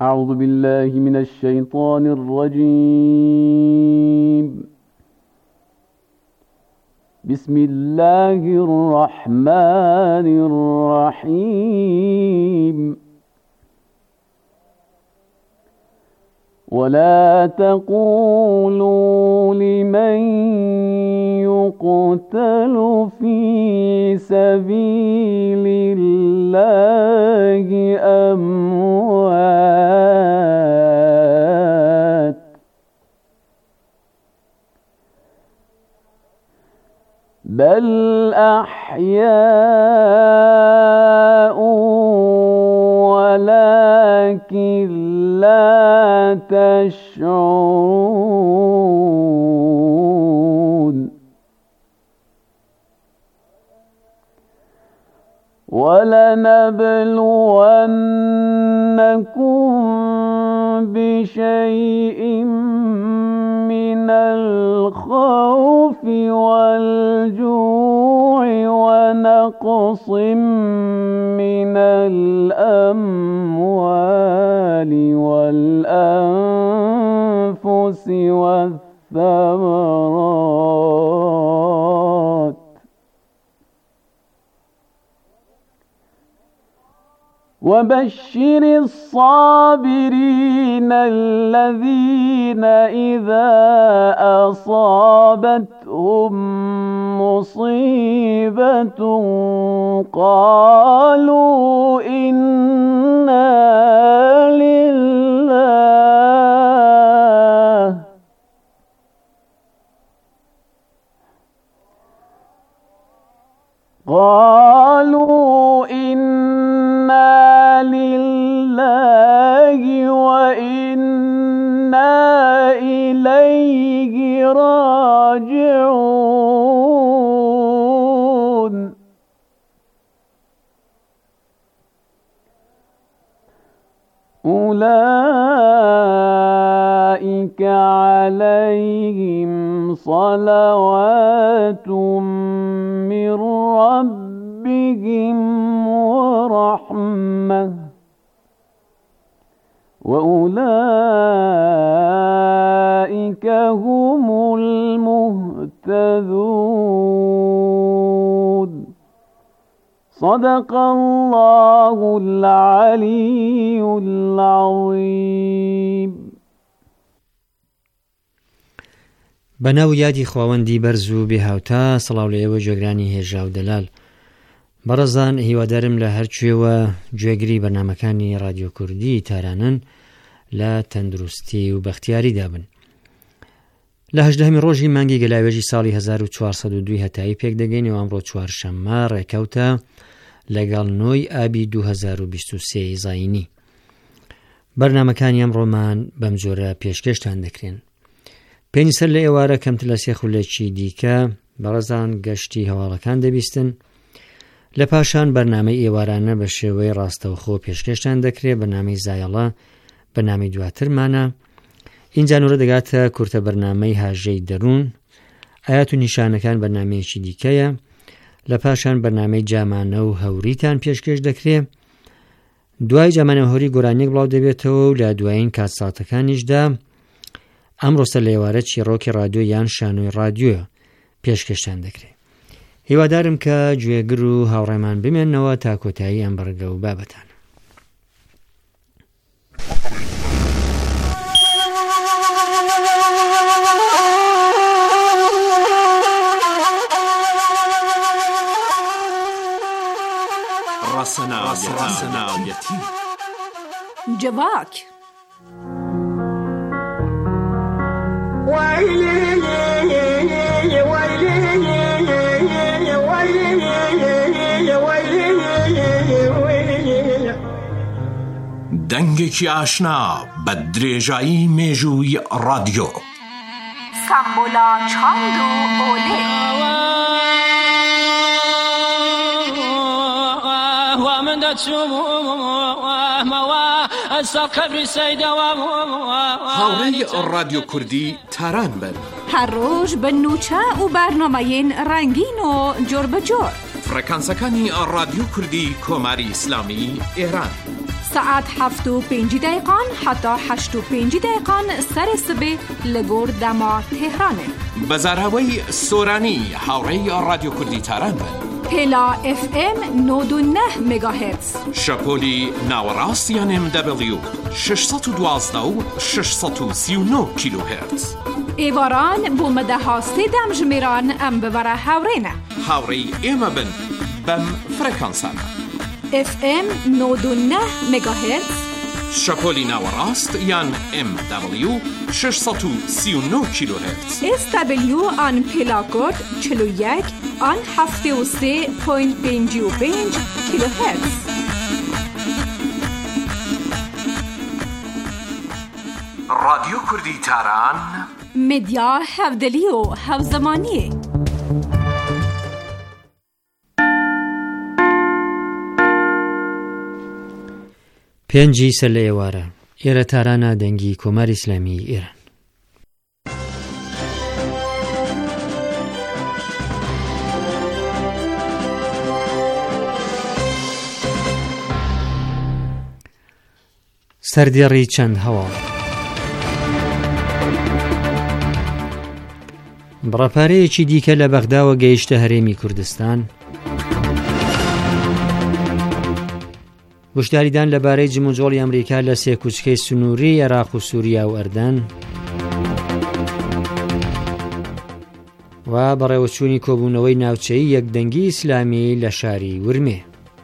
أعوذ بالله من الشيطان الرجيم. بسم الله الرحمن الرحيم. ولا تقولوا لمن يقتل في سبيل الله أموات، بل أحياء ولكن لا تشعرون. ولنبلونكم بشيء من الخوف والجوع ونقص من الأموال والأنفس والثمرات، وبشر الصابرين الذين إذا أصابتهم مصيبة قالوا إنا لله وإنا إليه راجعون. أولئك عليهم صلوات من ربهم ورحمة وأولئك هم المهتدون. صدق الله العلي العظيم. بەناو یادی خواوەندی بەرز و بێهاوتا، سڵاو لە ئێوە گوێگرانی هێژا و دەلال. بەڕێزان، هیوادارم لە هەرکوێوە گوێگری بەرنامەکانی رادیۆ کوردی تارانن لە تەندروستی و بەختیاریدا بن. لە 18 ڕۆژی مانگی گەلاوێژی ساڵی 1402 هەتایی پێک دەگەین و ئەمڕۆ چوارشەممە ڕێکەوتە لەگەڵ 9 ئابی 2023 زاینی. بەرنامەکانی ئەمڕۆمان بەم جۆرە پێشکەشتان دەکرێن. پێنی سەر لە ئێوارە کەمتر لە 3 خولێکی دیکە بەڕێزان گەشتی هەواڵەکان دەبیستن. لە پاشان بەرنامەی ئێوارانە بە شێوەی ڕاستەوخۆ پێشکەشتان دەکرێت. بەرنامەی زایەڵە بەرنامەی دواترمانە. اینجا نورە دەگاتە کورتە بەرنامەی هاژەی دەروون. ئايات و نیشانەکان بەرنامەیەکی دیکەیە. لە پاشان بەرنامەی جامانە و هەوریتان پێشکەش دەکرێت. دوای جامانە و هەوری گۆرانیەک بڵاو دەبێتەوە و لە دوایین کاتساتەکانیشدا ئەمڕۆ سەر لە ئێوارە چیرۆکی رادیۆ یان شانۆی رادیۆ پێشکەشتان دەکرێت. هیوادارم کە گوێگر و هاوڕێمان بمێننەوە تا کۆتایی ئەم بەڕگە و بابەتان. ڕاسەناویەتی جەواک دەنگێکی ئاشنا بە درێژایی مێژووی رادیۆ. سامبۆلا چاند و ئۆلێ. هاوڕێی رادیۆ کوردی تاران بن. هەر ڕۆژ بە نوچە و بەرنامەیەن ڕەنگین و جۆر بەجۆر. فرەکانسەکانی رادیۆ کوردی کۆماری ئیسلامی ئێران. ساعت 7:05 حتی 8:05 سر سبه لگور دما تهرانه. بەزارهەوەی سۆرانی هاوڕێی رادیۆ کوردی تاران بن. پلا FM 99 مگاهرتز. شەپۆلی ناوەڕاستیان MW 612 و 639 کیلوهرتز. ایواران بو مدەها سێدەم ژمێران ئەم ببەرە هاوڕێنە. هاوڕێی ئێمە بن بەم فرەکانسانە. FM 99 مگاهرتز. شەپۆلی ناوەڕاست یان MW 639 کیلوهرتز. SW آن پلاکۆد 41 آن 73.55 کیلوهرتز. رادیۆ کوردی تاران مدیا هەودەلی و هەوزەمانیە. پێنجی سەر لە ئێوارە ئێرە تارانە دەنگی کۆماری ئیسلامی ئێران. سەردێڕی چەند هەواڵ. بڕەپارەیەکی دیکە لە بەغداوە گەیشتە هەرێمی کوردستان. وشداریدان لەبارەی جموجۆڵی ئەمریکا لە سێ کوچکەی سنووری عێراق و سووریا و ئەردەن و بەڕێوەچوونی کۆبوونەوەی ناوچەی یەکدەنگی ئیسلامی لە شاری ورمێ.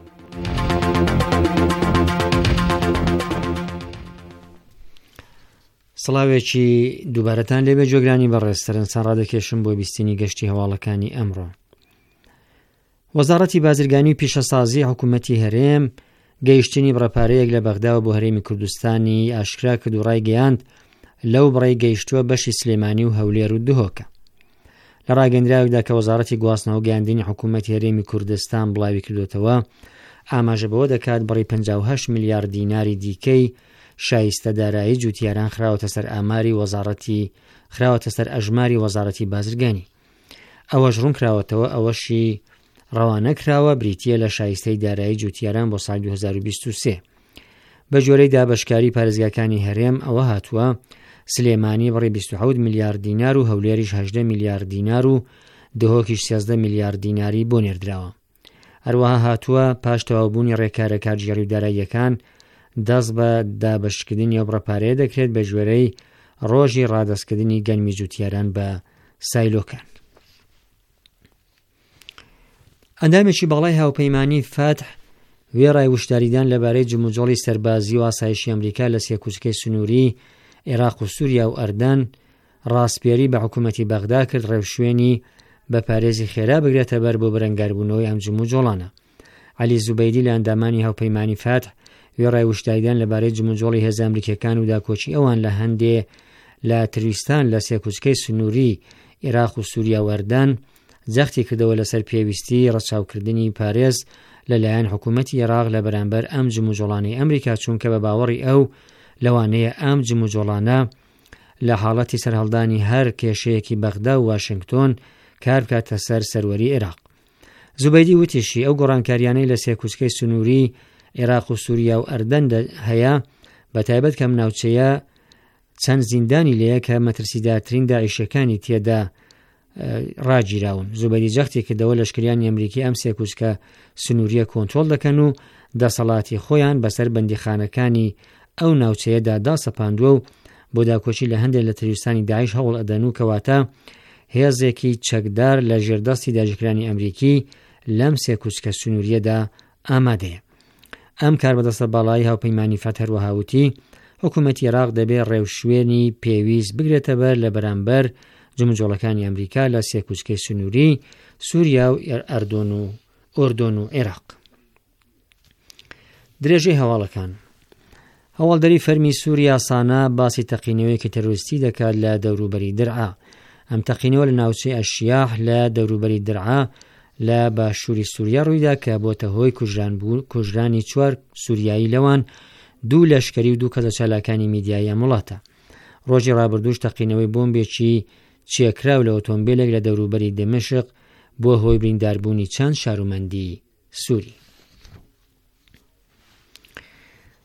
سڵاوێکی دووبارەتان لێبێ جۆگرانی بەڕێستەرنسان ڕادەکێشم بۆ بیستنی گەشتی هەواڵەکانی ئەمڕۆ. وەزارەتی بازرگانی و پیشەسازی حکوومەتی هەرێم گەیشتنی بڕەپارەیەک لە بەغداوە بۆ هەرێمی کوردستانی ئاشکرا کرد و ڕایگەیاند لەو بڕێی گەیشتووە بەشی سلێمانی و هەولێر و دهۆکە. لە ڕاگەندراوێکدا کە وەزارەتی گواستنەوە و گەیاندنی حکوومەتی هەرێمی کوردستان بڵاوی کردوێتەوە، ئاماژە بەوە دەکات بڕی 58 میلیارد دیناری دیکەی شایستە دارایی جوتیاران خراوەتە سەر ئاماری وەزارەتی خراوەتە سەر ئەژماری وەزارەتی بازرگانی. ئەوەش ڕوون کراوەتەوە، ئەوەشی ڕەوانە کراوە بریتیە لە شایستەی دارایی جوتیاران بۆ ساڵ 2023. بە جۆرەی دابەشکاری پارێزگاکانی هەرێم ئەوە هاتووە سلێمانی بڕی 27 میلیارد دینار و هەولێریش 18 میلیارد دینار و دهۆکیش 13 میلیارد دیناری بۆ نێردراوە. هەروەها هاتووە پاش تەواوبوونی ڕێکارە کاتژێڕی و داراییەکان دەست بە دابەشکردنی ئەو بڕەپارەیە دەکرێت بە ژێرەی ڕۆژی ڕادەستکردنی گەنمی جوتیاران بە سایلۆکان. ئەندامێکی باڵای هاوپەیمانی فاتح وێڕای وشداریدان لەبارەی جموجۆڵی سەربازی و ئاسایشی ئەمریکا لە سێ کوچکەی سنووری عێراق و سووریا و ئەردەن ڕاستپێری بە حکوومەتی بەغدا کرد ڕێوشوێنی بە پارێزی خێرا بگرێتە بەر بۆ بەرەنگاربوونەوەی ئەم جموجۆڵانە. عەلی زوبەیدی لە ئەندامانی هاوپەیمانی فاتح وێڕای وشداریدان لەبارەی جموجۆڵی هێزە ئەمریکیەکان و داکۆچی ئەوان لە هەندێ لە ترویستان لە سێ کوچکەی سنووری عێراق و سووریا و ئەردەن جەختی کردەوە لەسەر پێویستی ڕەچاوکردنی پارێز لەلایەن حکوومەتی عێراق لە بەرامبەر ئەم جموجۆڵانی ئەمریکا، چونکە بە باوەڕی ئەو لەوانەیە ئەم جموجۆڵانە لە حاڵەتی سەرهەڵدانی هەر کێشەیەکی بەغدا و واشنگتۆن کار بکاتە سەر سەروەری عێراق. زوبەیدی وتیشی ئەو گۆڕانکاریانەی لە سێ کوچکەی سنووری عێراق و سووریا و ئەردەن هەیە، بەتایبەت کەم ناوچەیە چەند زیندانی لەیە کە مەترسیدارترین داعیشەکانی تێدا ڕاگیراون. زوبەیدی جەختی کردەوە لەشکریانی ئەمریکی ئەم سێ کوچکە سنووریە کۆنترۆل دەکەن و دەسەڵاتی خۆیان بەسەر بەندیخانەکانی ئەو ناوچەیەدا داسەپاندووە و بۆ داکۆچی لە هەندێک لە ترویستانی داعیش هەوڵ ئەدەن و کەواتە هێزێکی چەکدار لە ژێردەستی داژکرانی ئەمریکی لەم سێ کوچکە سنووریەدا ئامادەیە. ئەم کار بەدەستە باڵایی هاوپەیمانی فات هەروەها وتی حکوومەتی عێراق دەبێت ڕێوشوێنی پێویست بگرێتە بەر لە بەرامبەر جموجۆڵەکانی ئەمریکا لە سێ کوچکەی سنووری سووریا و ئۆردۆن و عێراق. درێژەی هەواڵەکان. هەواڵدەری فەرمی سووریا سانا باسی تەقینەوەیەکی تەرۆریستی دەکات لە دەوروبەری درعا. ئەم تەقینەوە لە ناوچەی ئەشیاح لە دەوروبەری درعا لە باشووری سووریا ڕوویدا کە بۆتە هۆی کوژرانی 4 سووریایی لەوان 2 لەشکری و 2 کەسە چالاکانی میدیایی وڵاتە. ڕۆژی ڕابردووش تەقینەوەی بۆمبێکی چێکراو لە ئۆتۆمبیلێک لە دەوروبەری دەمەشق بۆ هۆی برینداربوونی چەند شارومەندی سووری.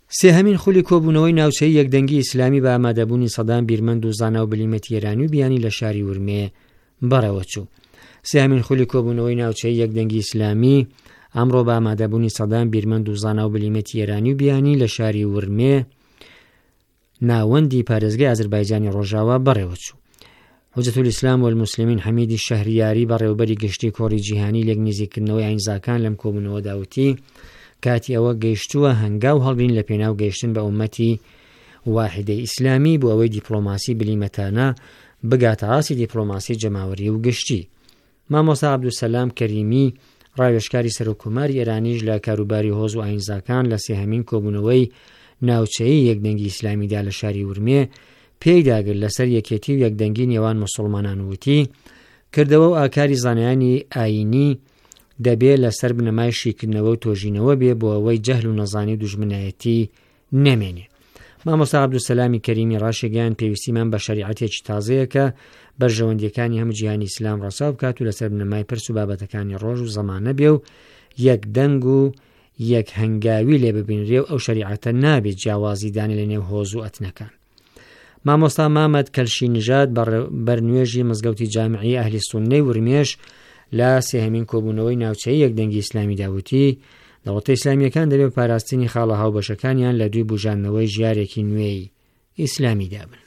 سێهەمین خولی کۆبوونەوەی ناوچەی یەکدەنگی ئیسلامی بە ئامادەبوونی سەدام بیرمەند و زانا و بلیمەتی ئێرانی و بیانی لە شاری ورمێ بەڕێوە چوو. سێهەمین خولی کۆبوونەوەی ناوچەی یەکدەنگی ئیسلامی ئەمڕۆ بە ئامادەبوونی سەدام بیرمەند و زانا و بلیمەتی ئێرانی و بیانی لە شاری ورمێ ناوەندی پارێزگای ئازەربایجانی ڕۆژاوا بەڕێوە چوو. حوجەت الئیسلام والموسلمین حەمیدی شەهریاری بەڕێوەبەری گشتی کۆڕی جیهانی لەک نزیکردنەوەی ئاینزاکان لەم کۆبوونەوە داوتی کاتی ئەوە گەیشتووە هەنگاو هەڵبین لە پێناو گەیشتن بە ئومەتی واحدەی ئیسلامی بۆ ئەوەی دیپلۆماسی بلیمەتانە بگاتە ڕاستی دیپلۆماسی جەماوەری و گشتی. مامۆستا عەبدولسەلام کەریمی ڕاوێژکاری سەرۆکوماری ئێرانیش لە کاروباری هۆز و ئاینزاکان لە سێهەمین کۆبوونەوەی ناوچەیی یەکدەنگی ئیسلامیدا لە شاری ورمێ پێی داگرت لەسەر یەکێتی و یەکدەنگی نێوان موسڵمانان وتی کردەوە و ئاکاری زانایانی ئاینی دەبێت لەسەر بنەمای شیکردنەوە و تۆژینەوە بێ بۆ ئەوەی جەهل و نەزانی و دوژمنایەتی نەمێنێ. مامۆستا عەبدولسەلامی کەریمی ڕاشێگەیان پێویستیمان بە شەریعەتێکی تازەیە کە بەرژەوەندیەکانی هەموو جیهانی ئیسلام ڕەچاو بکات و لەسەر بنەمای پرس و بابەتەکانی ڕۆژ و زەمانە بێ و یەکدەنگ و یەک هەنگاوی لێ ببینرێ و ئەو شەریعەتە نابێت جیاوازی دانێ لە نێو هۆز و ئەتنەکان. مامۆستا مامەد کەلشی نژاد بەرنوێژی مزگەوتی جامعی ئەهلی سوننەی ورمێش لە سێهەمین کۆبوونەوەی ناوچەی یەکدەنگی ئیسلامی داوتی دەوڵەتە ئیسلامیەکان دەبێت پاراستنی خاڵە هاوبەشەکانیان لە دوای بوژاندنەوەی ژیارێکی نوێی ئیسلامی دابن.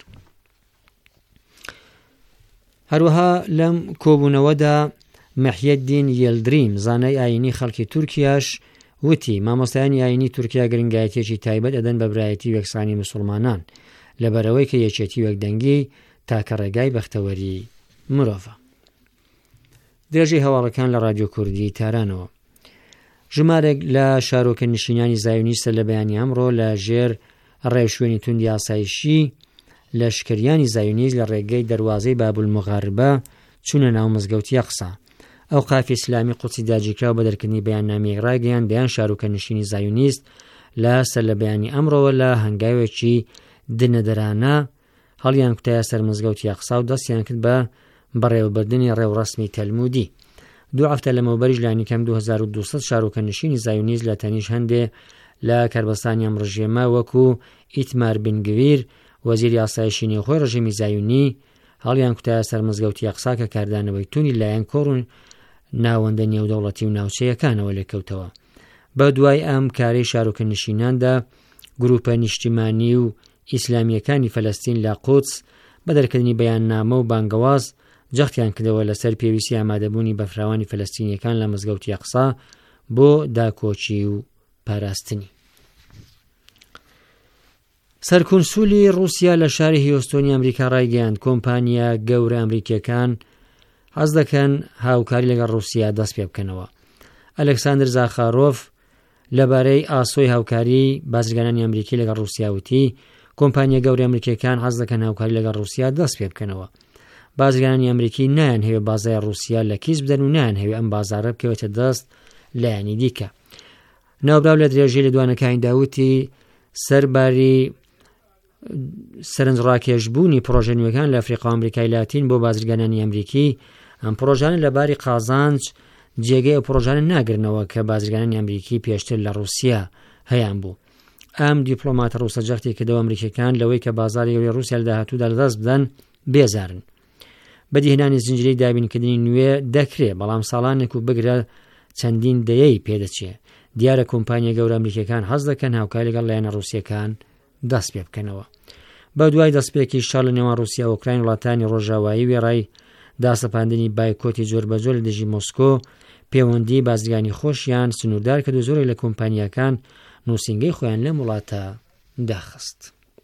هەروەها لەم کۆبوونەوەدا مەحیەدین یلدریم زانای ئاینی خەڵکی تورکیاش وتی مامۆستایانی ئاینی تورکیا گرنگایەتێکی تایبەت ئەدەن بە برایەتی و یەکسانی موسڵمانان لەبەرەوەی کە یەکێتی و یەکدەنگی تاکە ڕێگای بەختەوەری مرۆڤە. درێژەی هەواڵەکان لە رادیۆ کوردی تارانەوە. ژمارێک لە شارۆکە نشینانی زایونیستە لە بەیانی ئەمڕۆ لە ژێر ڕێوشوێنی توندی ئاسایشی لە شکریانی زایونیست لە ڕێگەی دەروازەی بابولمغاربە چوونە ناو مزگەوتی ئەقسا. ئەو قافی ئیسلامی قودسی داگیرکراو بە دەرکردنی بەیاننامەیەک ڕاگەیاند دەیان شارۆکە نشینی زایونیست لە سەر لە بەیانی ئەمڕۆوە لە هەنگاوێکی دنەدەرانە هەڵیان کوتایە سەر مزگەوتی ئەقسا و دەستیان کرد بە بەڕێوەبردنی ڕێوڕەسمی تەلمودی. دوو هەفتە لەمەوبەریش لانیکەم 2200 شارۆکە نشینی زایونیست لە تەنیش هەندێ لە کاربەستانی ئەم ڕژێمە وەکو ئیتمار بنگڤیر وەزیری ئاسایشی نێوخۆی ڕژیمی زایونی هەڵیان کوتایە سەر مزگەوتی ئەقسا کە کاردانەوەی تونی لایەن کۆڕ و ناوەندە نێودەوڵەتی و ناوچەیەکانەوە لێکەوتەوە. بە دوای ئەم کارەی شارۆکە نشیناندا گروپە نیشتیمانی و ئیسلامیەکانی فەلەستین لە قودس بە دەرکردنی بەیاننامە و بانگەواز جەختیان کردەوە لەسەر پێویستی ئامادەبوونی بەفراوانی فەلەستینیەکان لە مزگەوتی ئەقسا بۆ داکۆچی و پاراستنی. سەرکونسولی رووسیا لە شاری هیۆستۆنی ئەمریکا ڕایگەیاند کۆمپانیا گەورە ئەمریکیەکان حەز دەکەن هاوکاری لەگەڵ رووسیا دەست پێ بکەنەوە. ئەلێکساندر زاخارۆف لەبارەی ئاسۆی هاوکاری بازرگانانی ئەمریکی لەگەڵ رووسیا وتی کۆمپانیا گەورە ئەمریکیەکان حەز دەکەن هاوکاری لەگەڵ رووسیا دەست پێ بکەنەوە. بازرگانانی ئەمریکی نایان هەوێ بازای رووسیا لە کیس بدەن و نایان هەوێ ئەم بازارە بکەوێتە دەست لایەنی دیکە. ناوبراو لە درێژەی لە دوانەکانی داوتی سەرباری سەرنجڕاکێشبوونی پرۆژە نوێەکان لە ئەفریقا و ئەمریکای لاتین بۆ بازرگانانی ئەمریکی ئەم پرۆژانە لەباری قازانج جێگەی ئەو پرۆژانە ناگرنەوە کە بازرگانانی ئەمریکی پێشتر لە رووسیا هەیان بوو. ئەم دیپلۆماتە ڕووسە جەختی کردەوە ئەمریکیەکان لەوەی کە بازاری گەورەی رووسیا لە داهاتوودا لەدەست بدەن بێزارن. بەدیهێنانی زنجیرەی دابینکردنی نوێ دەکرێت بەڵام ساڵانێک و بگرە چەندین دەیەی پێدەچێت. دیارە کۆمپانیا گەورە ئەمریکیەکان حەز دەکەن هاوکاری لەگەڵ لایەنە رووسیەکان دەست پێ بکەنەوە. بە دوای دەستپێکی شەڕ لە نێوان رووسیا و ئوکراین وڵاتانی ڕۆژاوایی وێڕای داسەپاندنی بایکۆتی جۆر بەجۆر لە دژی مۆسکۆ پەیوەندی بازرگانی خۆشیان سنووردار کرد و زۆرێک لە کۆمپانیاکان نووسینگەی خۆیان لەم وڵاتە داخست.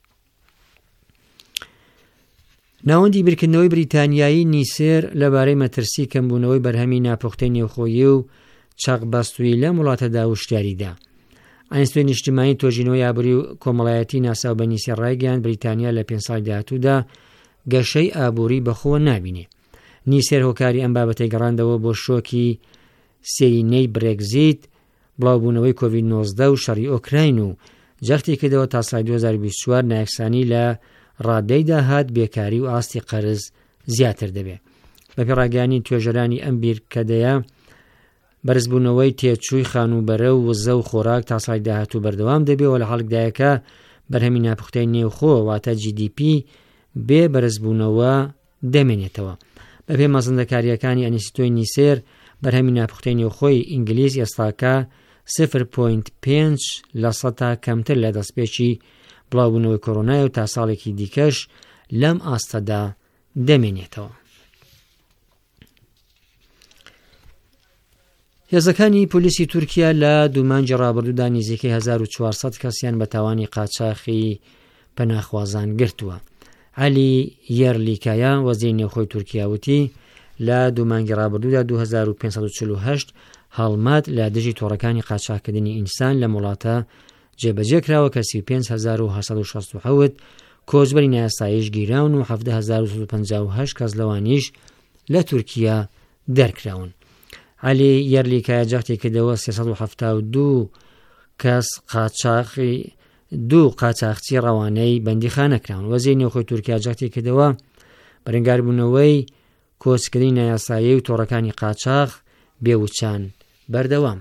ناوەندی بیرکردنەوەی بریتانیایی نیسێر لەبارەی مەترسی کەمبوونەوەی بەرهەمی ناپۆختەی نێوخۆیی و چاقبەستووی لەم وڵاتەدا وشتیاریدا. ئاینستۆی نیشتیمانی تۆژینەوەی ئابووری و کۆمەڵایەتی ناسا و بە نیسێر ڕایگەیاند بریتانیا لە 5 ساڵی داهاتوودا گەشەی ئابووری بەخۆوە نابینێ. نیسێر هۆکاری ئەم بابەتەی گەڕاندەوە بۆ شۆکی سێینەی برێگزیت، بڵاوبوونەوەی کۆڤید-19 و شەڕی ئۆکراین و جەختی کردەوە تا ساڵی 2024 نایەکسانی لە ڕادەیدا هات بێکاری و ئاستی قەرز زیاتر دەبێت. بە پێڕاگەیانی توێژەرانی ئەم بیرکەدەیە بەرزبوونەوەی تێچووی خانوبەرە و وزە و خۆراک تا ساڵی داهاتوو بەردەوام دەبێت لە هەڵکدایەکە بەرهەمی ناپختەی نێوخۆ واتە GDP بێ بەرزبوونەوە دەمێنێتەوە. بەپێ مەزەندەکاریەکانی ئەنیستۆی نیسێر بەرهەمی ناپختەی نێوخۆی ئینگلیز ئێستاکە 0.5% کەمتر لە دەستپێکی بڵاوبوونەوەی کۆڕۆنای و تا ساڵێکی دیکەش لەم ئاستەدا دەمێنێتەوە. هێزەکانی پۆلیسی تورکیا لە دوومانجی ڕابردوودا نزیکەی 1400 کەسیان بە تاوانی قاچاقی پەناخوازان گرتووە. عەلی یەرلیکایە وەزیری نێوخۆی تورکیا وتی لە دوومانگی ڕابردوودا 2548 هەڵمات لە دژی تۆڕەکانی قاچاقکردنی ئینسان لە وڵاتە جێبەجێ کراوە کە 35767 کۆچبەری نایاساییش گیراون و 17258 کەس لەوانیش لە تورکیا دەرکراون. عەلی یەرلیکایە جەختی کردەوە 372 کەس قاچاقچی ڕەوانەی بەندیخانە کراون. وەزیری نێوخۆی تورکیا جەختی کردەوە بەرەنگاربوونەوەی کۆچکردنی نایاسایی و تۆڕەکانی قاچاق بێوچان بەردەوامە.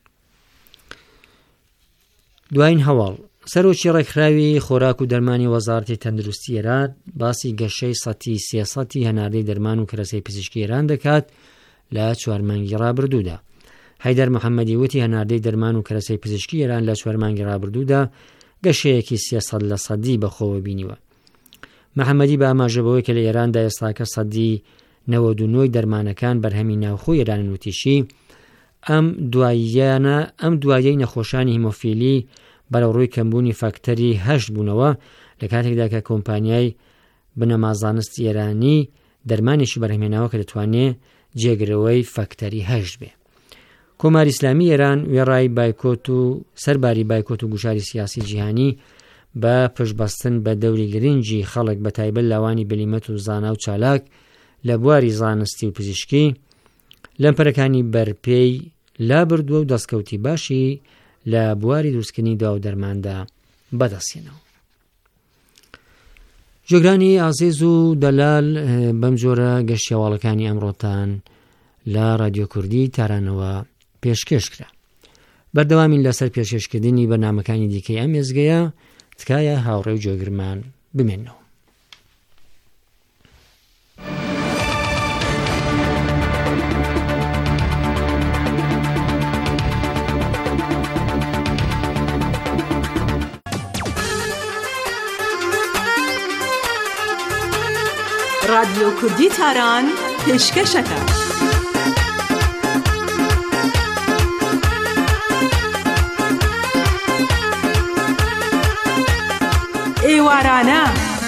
دوایین هەواڵ سەرۆکی ڕێکخراوی خۆراک و دەرمانی وەزارەتی تەندروستی ئێران باسی گەشەی 300 هەناردەی دەرمان و کەرەسەی پزیشکی ئێران دەکات لە 4 مانگی ڕابردوودا. حەیدەر محەممەدی وتی هەناردەی دەرمان و کەرەسەی پزیشکی ئێران لە 4 مانگی ڕابردوودا گەشەیەکی 300% بەخۆوە بینیوە. محەممەدی بە ئاماژەبەوەی کە لە ئێراندا ئێستاکە 99% دەرمانەکان بەرهەمی ناوخۆی ئێرانن وتیشی ئەم دوایەی نەخۆشانی هیمۆفیلی بەرەوڕووی کەمبوونی فاکتەری 8 بوونەوە لە کاتێکدا کە کۆمپانیای بنەمازانست ئێرانی دەرمانێکی بەرهەمێناوە کە دەتوانێت جێگرەوەی فاکتەری 8 بێ. کۆماری ئیسلامی ئێران وێڕای بایکۆت و سەرباری بایکۆت و گوشاری سیاسی جیهانی بە پشتبەستن بە دەوری گرنگی خەڵک بە تایبەت لاوانی بلیمەت و زانا و چالاک لە بواری زانستی و پزیشکی لەمپەرەکانی بەرپێی لا بردووە و دەستکەوتی باشی لە بواری دروستکردنی دوا و دەرماندا بەدەستێنەوە. جۆگرانی ئازیز و دەلال بەم جۆرە گەشتیاواڵەکانی ئەمڕۆتان لە رادیۆ کوردی تارانەوە پێشکەش کرا. بەردەوامین لەسەر پێشکەشکردنی بەرنامەکانی دیکەی ئەم ێزگەیە تکایە هاوڕێ و جۆگرمان بمێنەوە. رادیۆ کوردی تاران پێشکەشەکە. ئێوارانە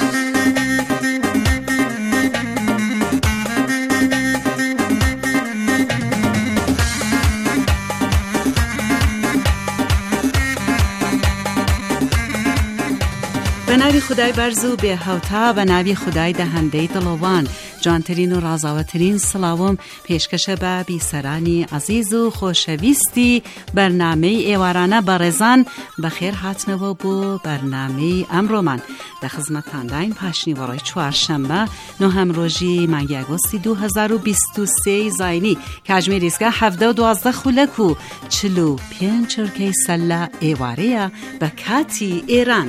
بە ناوی خودای بەرز و بێهەوتا، بە ناوی خودای دەهەندەی دڵەوان، جوانترین و ڕازاوەترین سڵاوم پێشکەشە بە بیسەرانی عەزیز و خۆشەویستی بەرنامەی ئێوارانە بەڕێزان بەخێر هاتنەوە بۆ بەرنامەی ئەمڕۆمان. لە خزمەتانداین پاشنی وەڕۆی چوارشەممە نۆهەم ڕۆژی مانگی ئاگۆستی 2023 زاینی کاتژمێری ئێستا 12 خولەک و 45 چرکەی سەلە ئێوارەیە بە کاتی ئێران.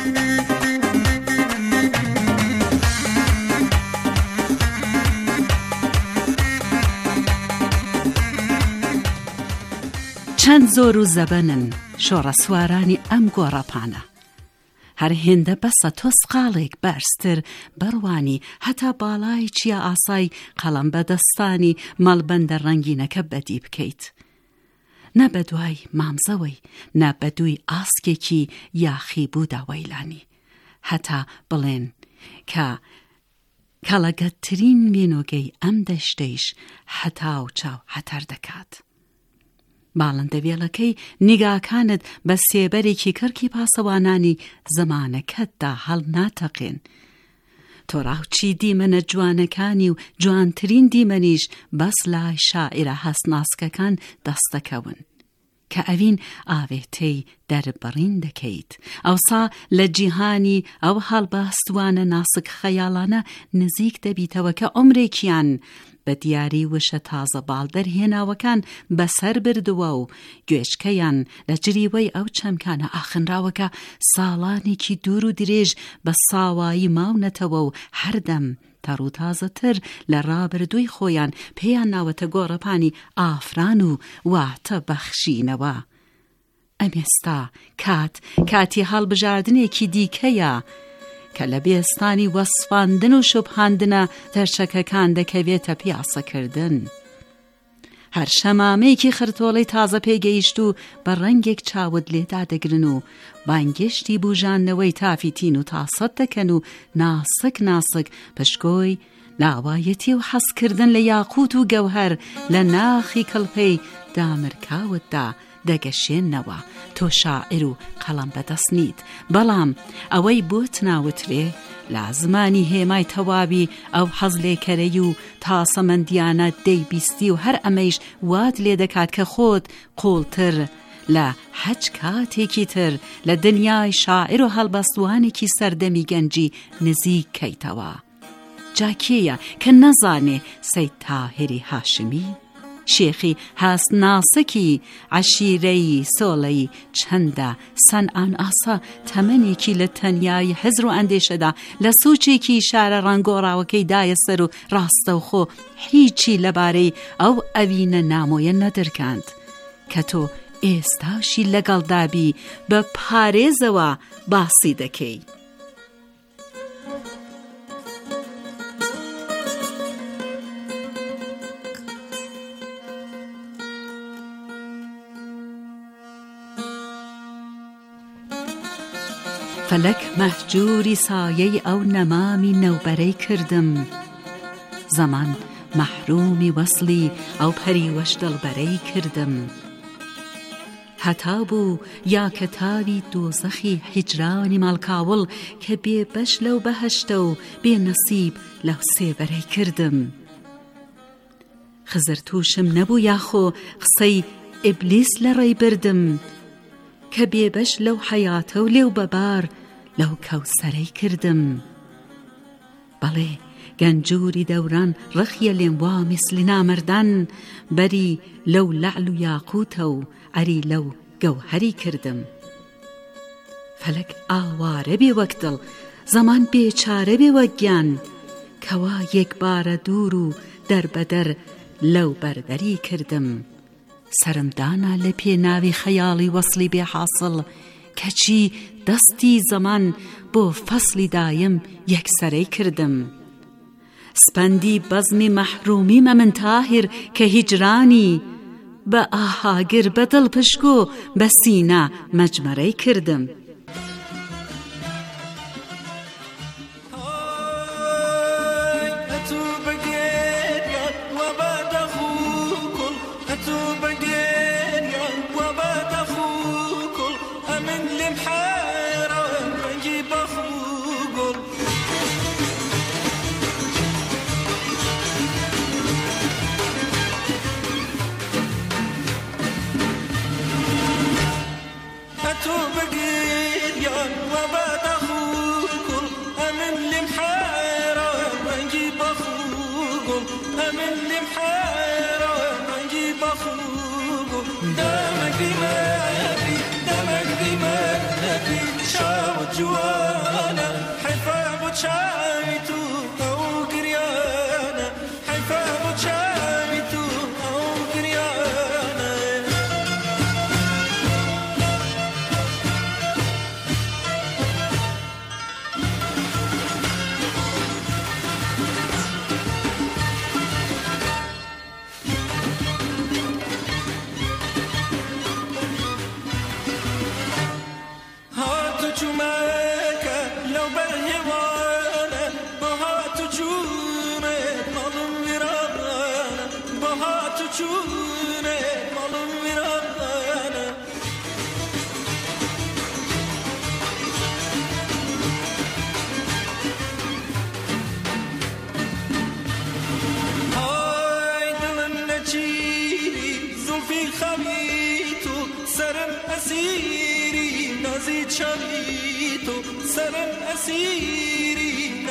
چەند زۆر و زەبەنن شۆڕە سوارانی ئەم گۆڕەپانە، هەر هێندە بەسە تۆ سقاڵێک بەرزتر بڕوانی هەتا باڵای چیا ئاسای قەڵەم بەدەستانی مەڵبەندە ڕەنگینەکە بەدی بکەیت، نە بە دوای مامزەوەی، نە بە دووی ئاسکێکی یاخی بوودا وەیلانی، هەتا بڵێن کە کەڵەگەترین مێنۆگەی ئەم دەشتەیش هەتا و چاو هەتەر دەکات. باڵندە وێڵەکەی نیگاکانت بە سێبەرێکی کەرکی پاسەوانانی زەمانەکەتدا هەڵ ناتەقێن. تۆڕاوچی دیمەنە جوانەکانی و جوانترین دیمەنیش بەس لای شاعرە هەستناسکەکان دەستەکەون کە ئەوین ئاوێتەی دەربڕین دەکەیت. ئەوسا لە جیهانی ئەو هەڵبەستوانە ناسک خەیاڵانە نزیک دەبیتەوە کە عمرێکیان بە دیاری وشە تازە باڵدەرهێناوەکان بەسەر بردووە و گوێچکەیان لە جریوەی ئەو چەمکانە ئاخنراوەکە ساڵانێکی دوور و درێژ بە ساوایی ماونەتەوە و هەردەم تەڕوتازەتر لە ڕابردووی خۆیان پێیان ناوەتە گۆڕەپانی ئافران و واتە بەخشینەوە. ئەمێستا کاتی هەڵبژاردنێکی دیکەیە کە لە بێستانی وەسفاندن و شوبهاندنە دەرچەکەکان دەکەوێتە پیاسەکردن. هەر شەمامەیەکی خرتۆڵەی تازە پێگەیشت و بە ڕەنگێک چاوت لێدا دەگرن و بانگشتی بوژانەوەی تافیتین و تاسەت دەکەن و ناسک پشکۆی لاوایەتی و حەزکردن لە یاقوت و گەوهەر لە ناخی کڵپەی دامرکاوتدا دەگەشێنەوە. تۆ شاعر و قەڵەم بەدەستنیت، بەڵام ئەوەی بۆت ناوترێ لە زمانی هێمای تەوابی ئەو حەز لێکەرەی و تاسەمەندیانە دەیبیستی و هەر ئەمەیش وات لێ دەکات کە خۆت قوڵتر لە هەچ کاتێکی تر لە دنیای شاعر و هەڵبەستوانێکی سەردەمی گەنجی نزیکەیتەوە. جاکێیە کە نەزانێ سەید تاهری هاشمی، شێخی هەست ناسکی عەشیرەی سۆڵەی چەندە سەنعان ئاسا تەمەنێکی لە تەنیای حزر و ئەندێشەدا لە سوچێکی شارە ڕەنگۆڕاوەکەی دایە سەر و ڕاستەوخۆ هیچی لەبارەی ئەو ئەوینە نامۆیە نەدرکاند کە تۆ ئێستاشی لەگەڵدابی بە پارێزەوە باسی دەکەی. فەلەک مەهجووری سایەی ئەو نەمامی نەوبەرەی کردم، زەمان مەحرومی وەسلی ئەو پەریوەش دڵبەرەی کردم. هەتا بوو یا کە تاوی دۆزەخی هیجرانی ماڵکاوڵ کە بێ بەش لەو بەهەشتە و بێ نەسیب لەو سێبەرەی کردم. خزر تووشم نەبوو یاخۆ قسەی ئیبلیس لە ڕێی بردم کە بێبەش لەو حەیاتە و لێو بەبار لەو کەوسەرەی کردم. بەڵێ گەنجوری دەوران ڕەخیە لێم وا میسلی نامەردان، بەری لەو لەعل و یاقوتە و ئەری لەو گەوهەری کردم. فەلەک ئاوارە بێ وەک دڵ، زەمان بێچارە بێ وەک گیان، کەوا یەکبارە دوور و دەربەدەر لەو بەردەری کردم. سرمدانا لە پێناوی خەیاڵی وەسلی بێ حاصل، کەچی دەستی زەمان بۆ فەسلی دایم یەکسەرەی کردم. سپەندی بەزمی مەحرومیمە من تاهر کە هیجرانی، بە ئاهاگر بە دڵ پشکۆ بە سینە مەجمەرەی کردم.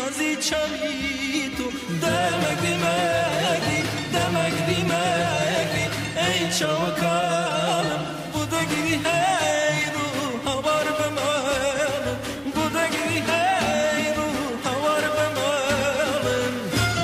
نازی چمی تو دمک دیمگی ای چاوکانم بودگی هی رو هوار بمالم بودگی هی رو هوار بمالم.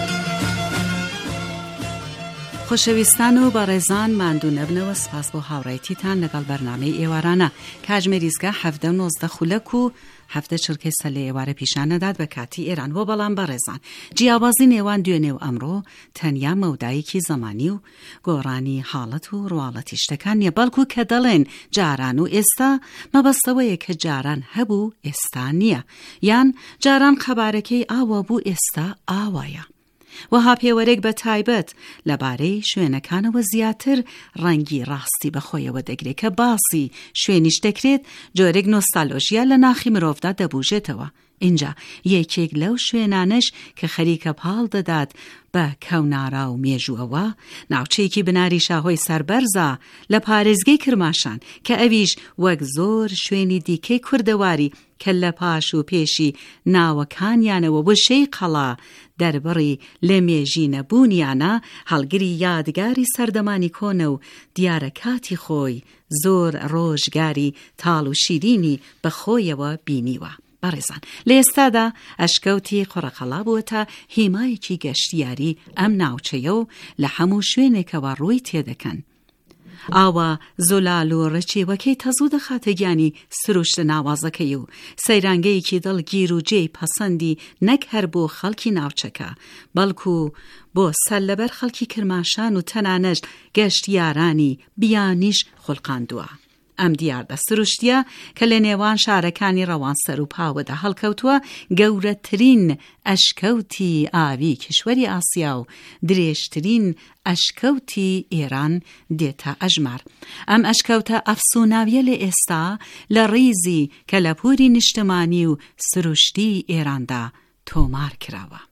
خۆشەویستان و بەڕێزان ماندوو نەبنەوە سپاس بۆ هاوڕێیتیتان لەگەڵ بەرنامەی ئێوارانە کاتژمێریزگە 19 خولەک و 7 چرکەی سەر لە ئێوارە پیشانەدات بە کاتی ئێران بۆ بەڵام بەڕێزان جیاوازی نێوان دوێنێ و ئەمڕۆ تەنیا مەودایەکی زەمانی و گۆڕانی حاڵەت و ڕواڵەتی شتەکان نیە بەڵکو کە دەڵێن جاران و ئێستا مەبەستەوەیە کە جاران هەبوو ئێستا نییە یان جاران خەبارەکەی ئاوا بوو ئێستا ئاوایە. وەها پێوەرێک بە تایبەت لەبارەی شوێنەکانەوە زیاتر ڕەنگی ڕاستی بەخۆیەوە دەگرێت کە باسی شوێنیش دەکرێت جۆرێک نۆستالۆژیا لە ناخی مرۆڤدا دەبوژێتەوە. اینجا یەکێک لەو شوێنانش کە خەریکە پاڵ دەدات بە کەونارا و مێژووەوە ناوچەیەکی بناری شاهۆی سەربەرزە لە پارێزگەی کرماشان کە ئەویش وەک زۆر شوێنی دیکەی کوردەواری کە لە پاش و پێشی ناوەکانیانەوە وشەی قەڵا دەربڕی لە مێژی نەبوونیانە هەڵگری یادگاری سەردەمانی کۆنە و دیارە کاتی خۆی زۆر ڕۆژگاری تاڵ و شیرینی بەخۆیەوە بینیوە. بەڕێزان لە ئێستادا ئەشکەوتی قوڕەقەڵا بووە تا هێمایەکی گەشتیاری ئەم ناوچەیە و لە هەموو شوێنێکەوە ڕووی تێدەکەن. ئاوا زۆلال و ڕەچێوەکەی تەزوو دەخاتە گیانی سروشتە ناوازەکەی و سەیرانگەیەکی دڵگیر و جێی پەسەندی نەک هەر بۆ خەڵکی ناوچەکە بەڵکو بۆ سەرلەبەر خەڵکی کرماشان و تەنانەش گەشتیارانی بیانیش خوڵقاندووە. ئەم دیاردە سروشتیە کە لە نێوان شارەکانی ڕەوانسەر و پاوەدا هەڵکەوتووە گەورەترین ئەشکەوتی ئاوی کشوەری ئاسیا و درێژترین ئەشکەوتی ئێران دێتە ئەژمار. ئەم ئەشکەوتە ئەفسوناویە لە ئێستا لە ڕیزی کە لە پووری نیشتمانی و سروشتی ئێراندا تۆمار کراوە.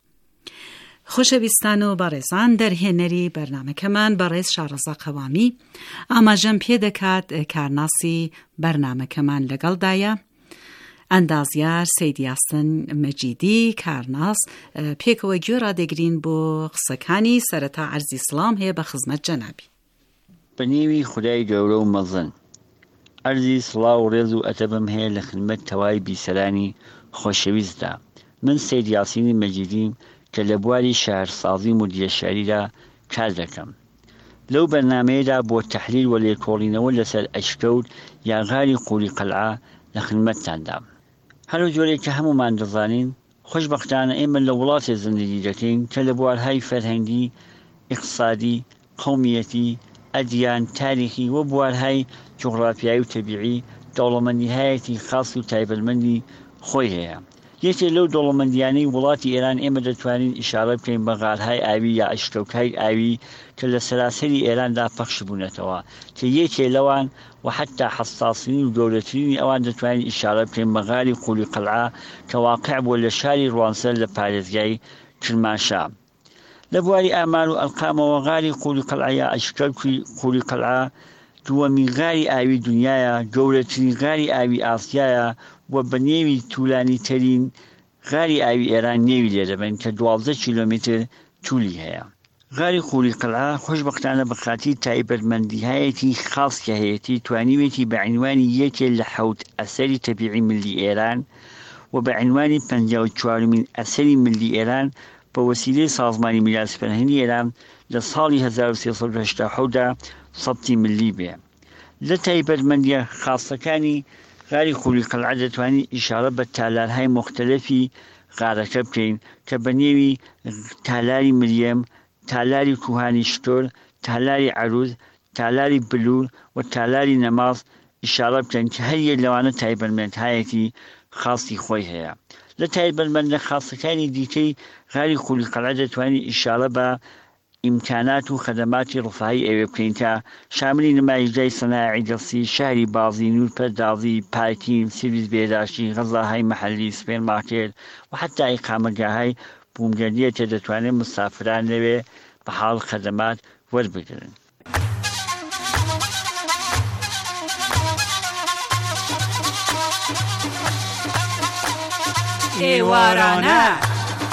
خۆشەویستان و بەڕێزان دەرهێنەری بەرنامەکەمان بەڕێز شارەزا قەوامی ئاماژەم پێ دەکات کارناسی بەرنامەکەمان لەگەڵدایە ئەندازیار سەید یاسین مەجیدی کارناس پێکەوە گوێ ڕادەگرین بۆ قسەکانی سەرەتا عەرزی سڵام هەیە بە خزمەت جەنابی. بەنێوی خودای گەورە و مەزن عەرزی سڵاو و ڕێز و ئەتەبم هەیە لە خزمەت تەوای بیسەرانی خۆشەویستدا. من سەید یاسینی مەجیدیم کە لە بواری شارسازی و دیێشاریدا کار دەکەم. لەو بەرنامەیەدا بۆ تەحلیل و لێکۆڵینەوە لەسەر ئەشکەوت یا غاری قوڵی قەلعە لە خزمەتتاندا. هەرو جۆرێک کە هەمومان دەزانین خۆشبەختانە ئێمە لە وڵاتێ زندگی دەکەین کە لە بوارهای فەرهەنگی، ئیقتصادی، قومیەتی، ئەدیان، تاریخی و بوارهای جوغرافیایی و تەبیعی دەوڵەمەندیهایەتی خاص و تایبەتمەندی خۆی هەیە. یەکێک لەو دەوڵەمەندیانەی وڵاتی ئێران ئێمە دەتوانین ئیشارە بکەین بە غارهای ئاوی یا ئەشکەوتهای ئاوی کە لە سەراسەری ئێراندا پەخش بوونەتەوە کە یەکێک لەوان و حتا حساسین و گەورەترینی ئەوان دەتوانین ئیشارە بکەین بە غاری قوڵی قەلعە کە واقع بووە لە شاری ڕوانسەر لە پارێزگای کرماشا. لە بواری ئامار و ئەلقامەوە غاری قوڵی قەلعە یا ئەشکەوتی قوڵی قەلعە دووەمین غاری ئاوی دنیایە، گەورەترین غاری ئاوی ئاسیایە و بە نێوی توولانی ترین غاری ئاوی ئێران نێوی لێ دەبن کە 12 کیلۆمتر توولی هەیە. غاری قوڵی قەلعە خۆشبەختانە بە خاطی تایبەتمەندیهایەتی خاصکە هەیەتی توانیوێتی بە عنوانی یەکێک لە 7 ئەسەری تەبیعی ملی ئێران و بە عنوانی 54مین ئەسەری ملی ئێران بە وەسیلەی سازمانی میراثی فەرهەنگی ئێران لە ساڵی 1387دا سەبتی ملی بێ. لە تایبەتمەندیە خاصەکانی غاری قوڵی قەلعە دەتوانین ئیشارە بە تالارهای مختلفی غارەکە بکەین کە بە نێوی تالاری مریەم، تالاری کوهانی شتۆر، تالاری عەروز، تالاری بلور و تالاری نەماز ئیشارە بکەین کە هەر یەک لەوانە تایبەتمەندیهایەتی خاصی خۆی هەیە. لە تایبەتمەندە خاصەکانی دیکەی غاری قوڵی قەلعە دەتوانین ئیشارە بە ئیمکانات و خەدەماتی ڕفاهی ئەوێ بکەین کە شاملی نمایشگای سەناعی دەستی، شاری بازی، نورپەردازی، پارکینگ، سرویس بێداشتی، غەزاهای مەحەلی، سوپێرمارکێت و حتا ئیقامەگاهای بوومگەردیە کە دەتوانێت مسافران لەوێ بە حاڵ خەدەمات وەربگرن. ئێوارانە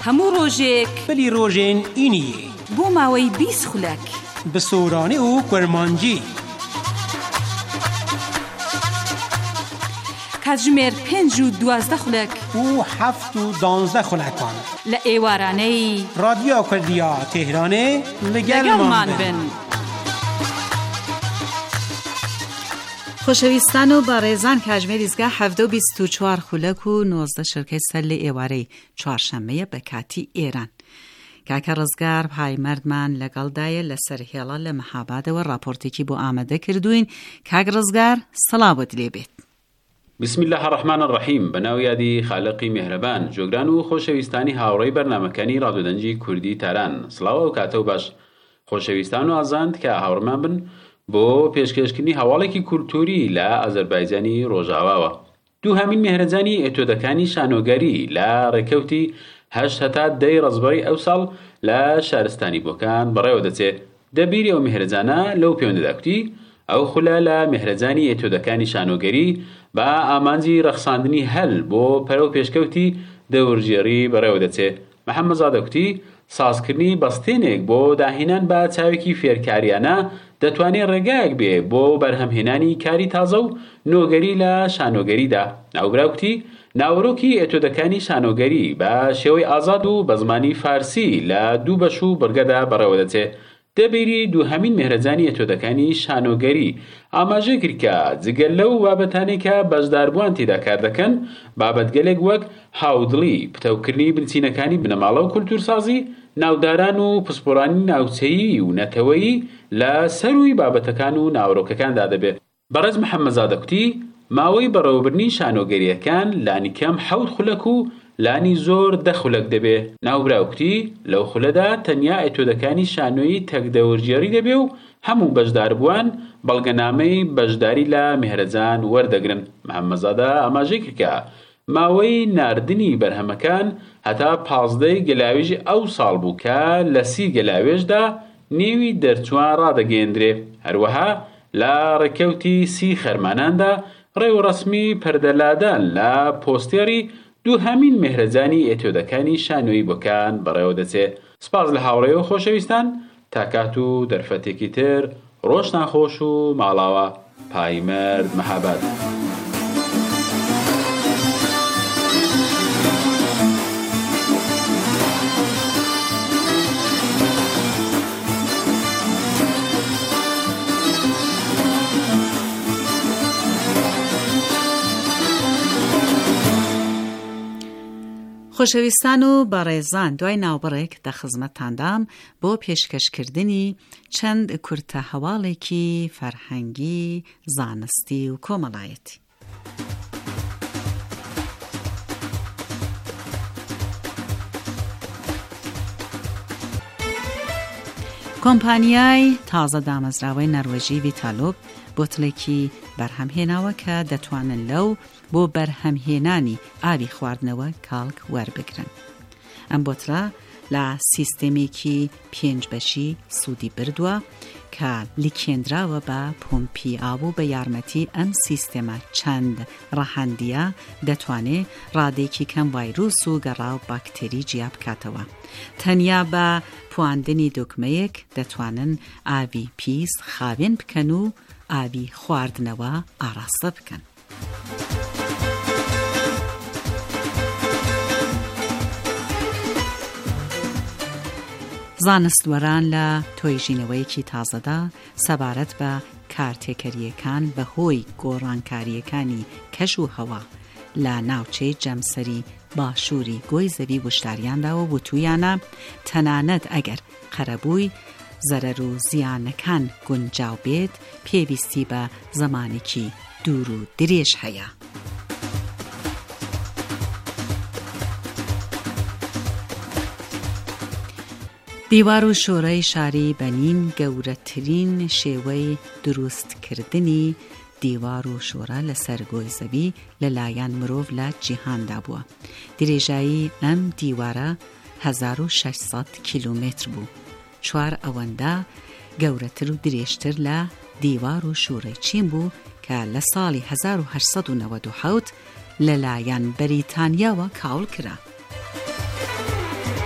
هەموو ڕۆژێک بلی ڕۆژێن ئینیە بۆ ماوەی 20 خولەک بە سۆرانێ و کورمانجی کاتژمێر 5 و 12 خولەک و 7 و 12 خولەکان لە ئێوارانەی رادیۆ کوردیا تهرانێ لەگەڵمان بن. خۆشەویستان و بەڕێزان، کاتژمێری ئیزگا 7:24 خولەک و 19 شەرکەی سەر لە ئێوارەی چوارشەممەیە بە کاتی ئێران. کاکە ڕزگار پایمەردمان لەگەڵدایە لەسەر هێڵە لە مەهابادەوە راپۆرتێکی بۆ ئامادە کردوین. کاک ڕزگار سەڵاوت لێبێت. بسم الله الرحمن الرحیم. بەناو یادی خالقی میهرەبان، جۆگران و خۆشەویستانی هاوڕێی بەرنامەکانی ڕادیۆدەنجی کوردی تاران، سڵاوە و کاتە و باش. خۆشەویستان و ئازاند کە هاوڕێمان بن بۆ پێشکەشکردنی هەواڵێکی کولتوری لە ئەزەربایجانی ڕۆژاواوە. دووهەمین میهرەجانی ئێتۆدەکانی شانۆگەری لە ڕێکەوتی 8 هەتا 10 ڕەزبەری ئەو ساڵ لە شارستانی بۆکان بەڕێوە دەچێت. دەبیری ئەو میهرەجانە لەو پەیوەندەداکوتی ئەو خولە لە میهرەجانی ئێتۆدەکانی شانۆگەری بە ئامانجی ڕەخساندنی هەل بۆ پەرە و پێشکەوتی دەورژێڕی بەڕێوە دەچێت. محەممەد زادەکوتی سازکردنی بەستێنێک بۆ داهێنان بە چاوێکی فێرکاریانە دەتوانێت ڕێگایەک بێ بۆ بەرهەمهێنانی کاری تازە و نۆگەری لە شانۆگەریدا. ناوبراوکتی ناوەڕۆکی ئێتۆدەکانی شانۆگەری بە شێوەی ئازاد و بە زمانی فارسی لە دوو بەش و بڕگەدا بەڕێوە دەچێت. دەبیری دووهەمین میهرەجانی ئێتۆدەکانی شانۆگەری ئاماژە کرد کە جگەل لەو بابەتانێک کە بەشداربووان تێدا کار دەکەن، بابەتگەلێک وەک هاودڵی، پتەوکردنی بنچینەکانی بنەماڵە و کولتورسازی، ناوداران و پسپۆرانی ناوچەیی و نەتەوەیی لە سەروی بابەتەکان و ناوڕۆکەکاندا دەبێت. بەڕێز محەممەد زادەکوتی ماوەی بەڕێوەبردنی شانۆگەریەکان لانی کەم 7 خولەک و لانی زۆر 10 خولەک دەبێ. ناوبراوکتی لەو خولەدا تەنیا ئێتۆدەکانی شانۆیی تەکدەورژێڕی دەبێ و هەموو بەشداربووان بەڵگەنامەی بەشداری لە میهرەجان وەردەگرن. محەممەد زادە ئاماژەی کردکە ماوەی ناردنی بەرهەمەکان هەتا 15 گەلاوێژی ئەو ساڵ بوو کە لە 30 گەلاوێژدا نێوی دەرچوان ڕادەگەیەندرێ. هەروەها لە ڕێکەوتی 30 خەرماناندا ڕێوەڕەسمی پەردەلادان لە پۆستێری دووهەمین میهرەجانی ئێتۆدەکانی شانۆیی بۆکان بەڕێوە دەچێت. سپاس لە هاوڕێی و خۆشەویستان، تاکات و دەرفەتێکی تر ڕۆژ ناخۆش و ماڵاوە. پایمەرد مەهاباد. خۆشەویستان و بەڕێزان، دوای ناوبڕێک دەخزمەتاندام بۆ پێشکەشکردنی چەند کورتە هەواڵێکی فەرهەنگی، زانستی و کۆمەڵایەتی. کۆمپانیای تازە دامەزراوەی نەروێژی ڤیتالۆب بۆتڵێکی بەرهەمهێناوە کە دەتوانن لەو بۆ بەرهەمهێنانی ئاوی خواردنەوە کاڵک وەربگرن. ئەم بۆتڵە لە سیستەمێکی 5 بەشی سوودی بردووە کە لیکێنراوە بە پۆمپی ئاو و بە یارمەتی ئەم سیستەمە چەند ڕەهەندیە دەتوانێت ڕادێکی کەم ڤایرۆس و گەڕا و باکتێری جیا بکاتەوە. تەنیا بە پواندنی دۆکمەیەک دەتوانن ئاوی پیس خاوێن بکەن و ئاوی خواردنەوە ئاراستە بکەن. زانستوەران لە تۆیژینەوەیەکی تازەدا سەبارەت بە کارتێکەریەکان بەهۆی گۆڕانکاریەکانی کەش و هەوا لە ناوچەی جەمسەری باشووری گۆی زەوی وشتاریانداوە وتویانە تەنانەت ئەگەر قەرەبووی زەرەر و زیانەکان گونجاو بێت پێویستی بە زەمانێکی دوور و درێژ هەیە. دیوار و شۆرەی شاری بەنین گەورەترین شێوەی دروستکردنی دیوار و شۆرە لە سەرگۆی زەوی لەلایەن مرۆڤ لە جیهاندا بووە. درێژایی ئەم دیوارە 1600 کیلومتر بوو. 4 ئەوەندە گەورەتر و درێژتر لە دیوار و شۆرەی چین بوو کە لە ساڵی 1897 لەلایەن بەریتانیاوە کاول کرا.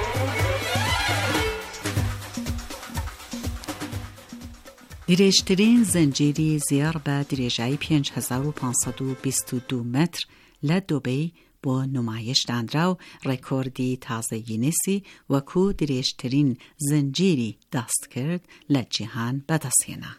درێژترین زنجیری زێڕ بە درێژایی 5522 متر لە دوبەی بۆ نمایشدانرا و ڕێکۆردی تازە گینسی وەکو درێژترین زنجیری دەست کرد لە جیهان بەدەستهێنا.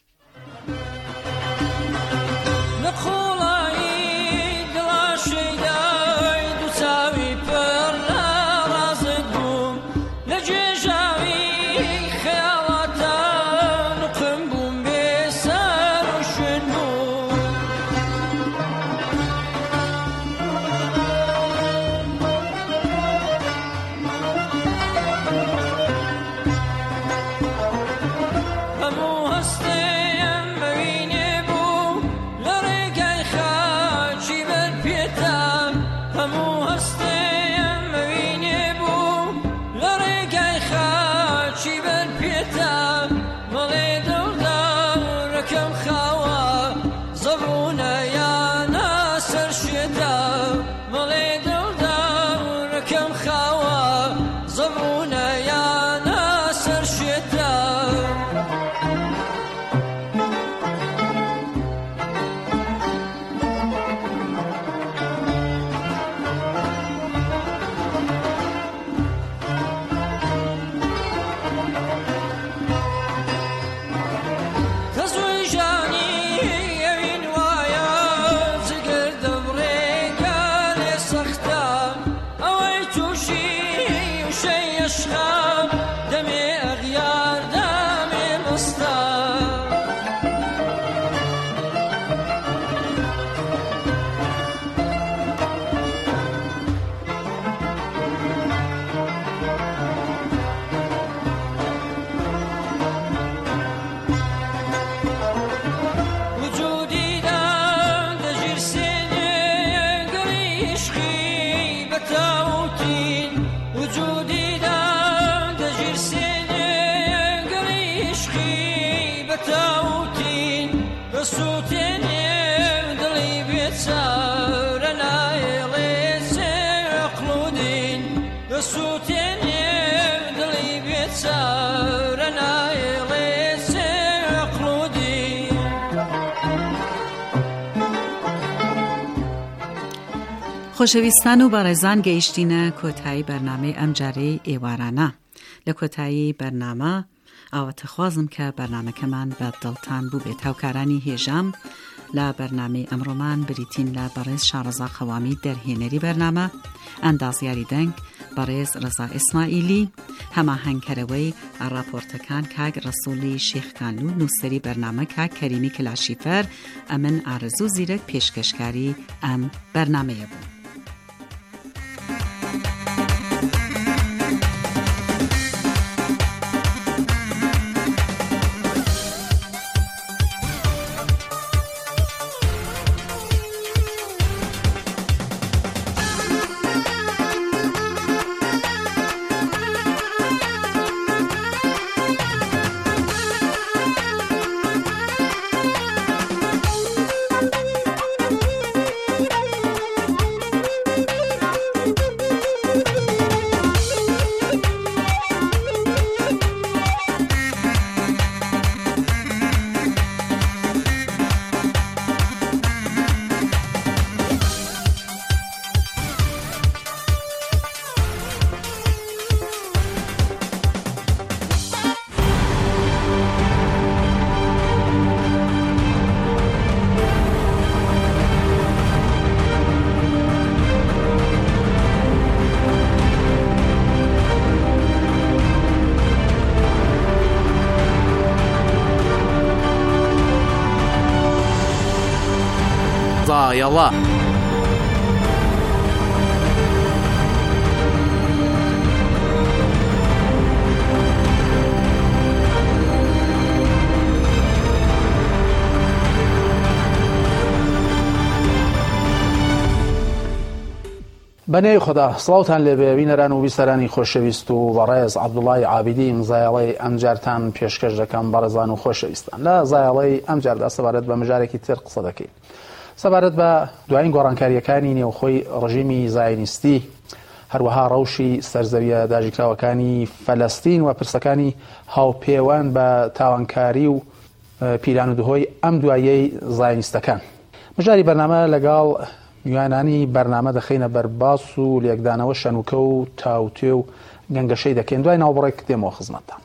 خۆشەویستان و بەڕێزان گەیشتینە کۆتایی بەرنامەی ئەم جارەی ئێوارانە. لە کۆتایی بەرنامە ئاواتەخوازم کە بەرنامەکەمان بە دڵتان بوو بێت. هاوکارانی هێژام لە بەرنامەی ئەمڕۆمان بریتین لە بەڕێز شارەزا خەوامی دەرهێنەری بەرنامە، ئەندازیاری دەنگ بەڕێز ڕەزا ئیسماعیلی، هەماهەنگکەرەوەی راپۆرتەکان کاک ڕەسوولی شێخکانلو، نووسەری بەرنامە کاک کەریمی کلاشیفەر. ئەمن ئارزوو زیرەک پێشکەشکاری ئەم بەرنامەیە بوو. ضایەڵە. بەنێوی خۆدا سڵاوتان لێبێ بینەران و بیسەرانی خۆشەویست و بەڕێز عەبدوڵای عابیدی زایەڵەی ئەمجارتان پێشکەش دەکەم بەڕێزان و خۆشەویستان. لە زایەڵەی ئەمجاردا سەبارەت بە مژارێکی تر قسە دەکەین، سەبارەت بە دوایین گۆڕانکاریەکانی نێوخۆی ڕژیمی زایۆنیستی، هەروەها ڕەوشی سەرزەویە داژیکراوەکانی فەلەستین و پرسەکانی هاوپێوان بە تاوانکاری و پیران و دهۆی ئەم دوایەی زایۆنیستەکان. مژاری بەرنامە لەگەڵ میوانانی بەرنامە دەخینە بەرباس و لێکدانەوە شەنوکە و تاوتێ و گەنگەشەی دەکەین. دوای ناوبڕێک دێمەوە خزمەتتان.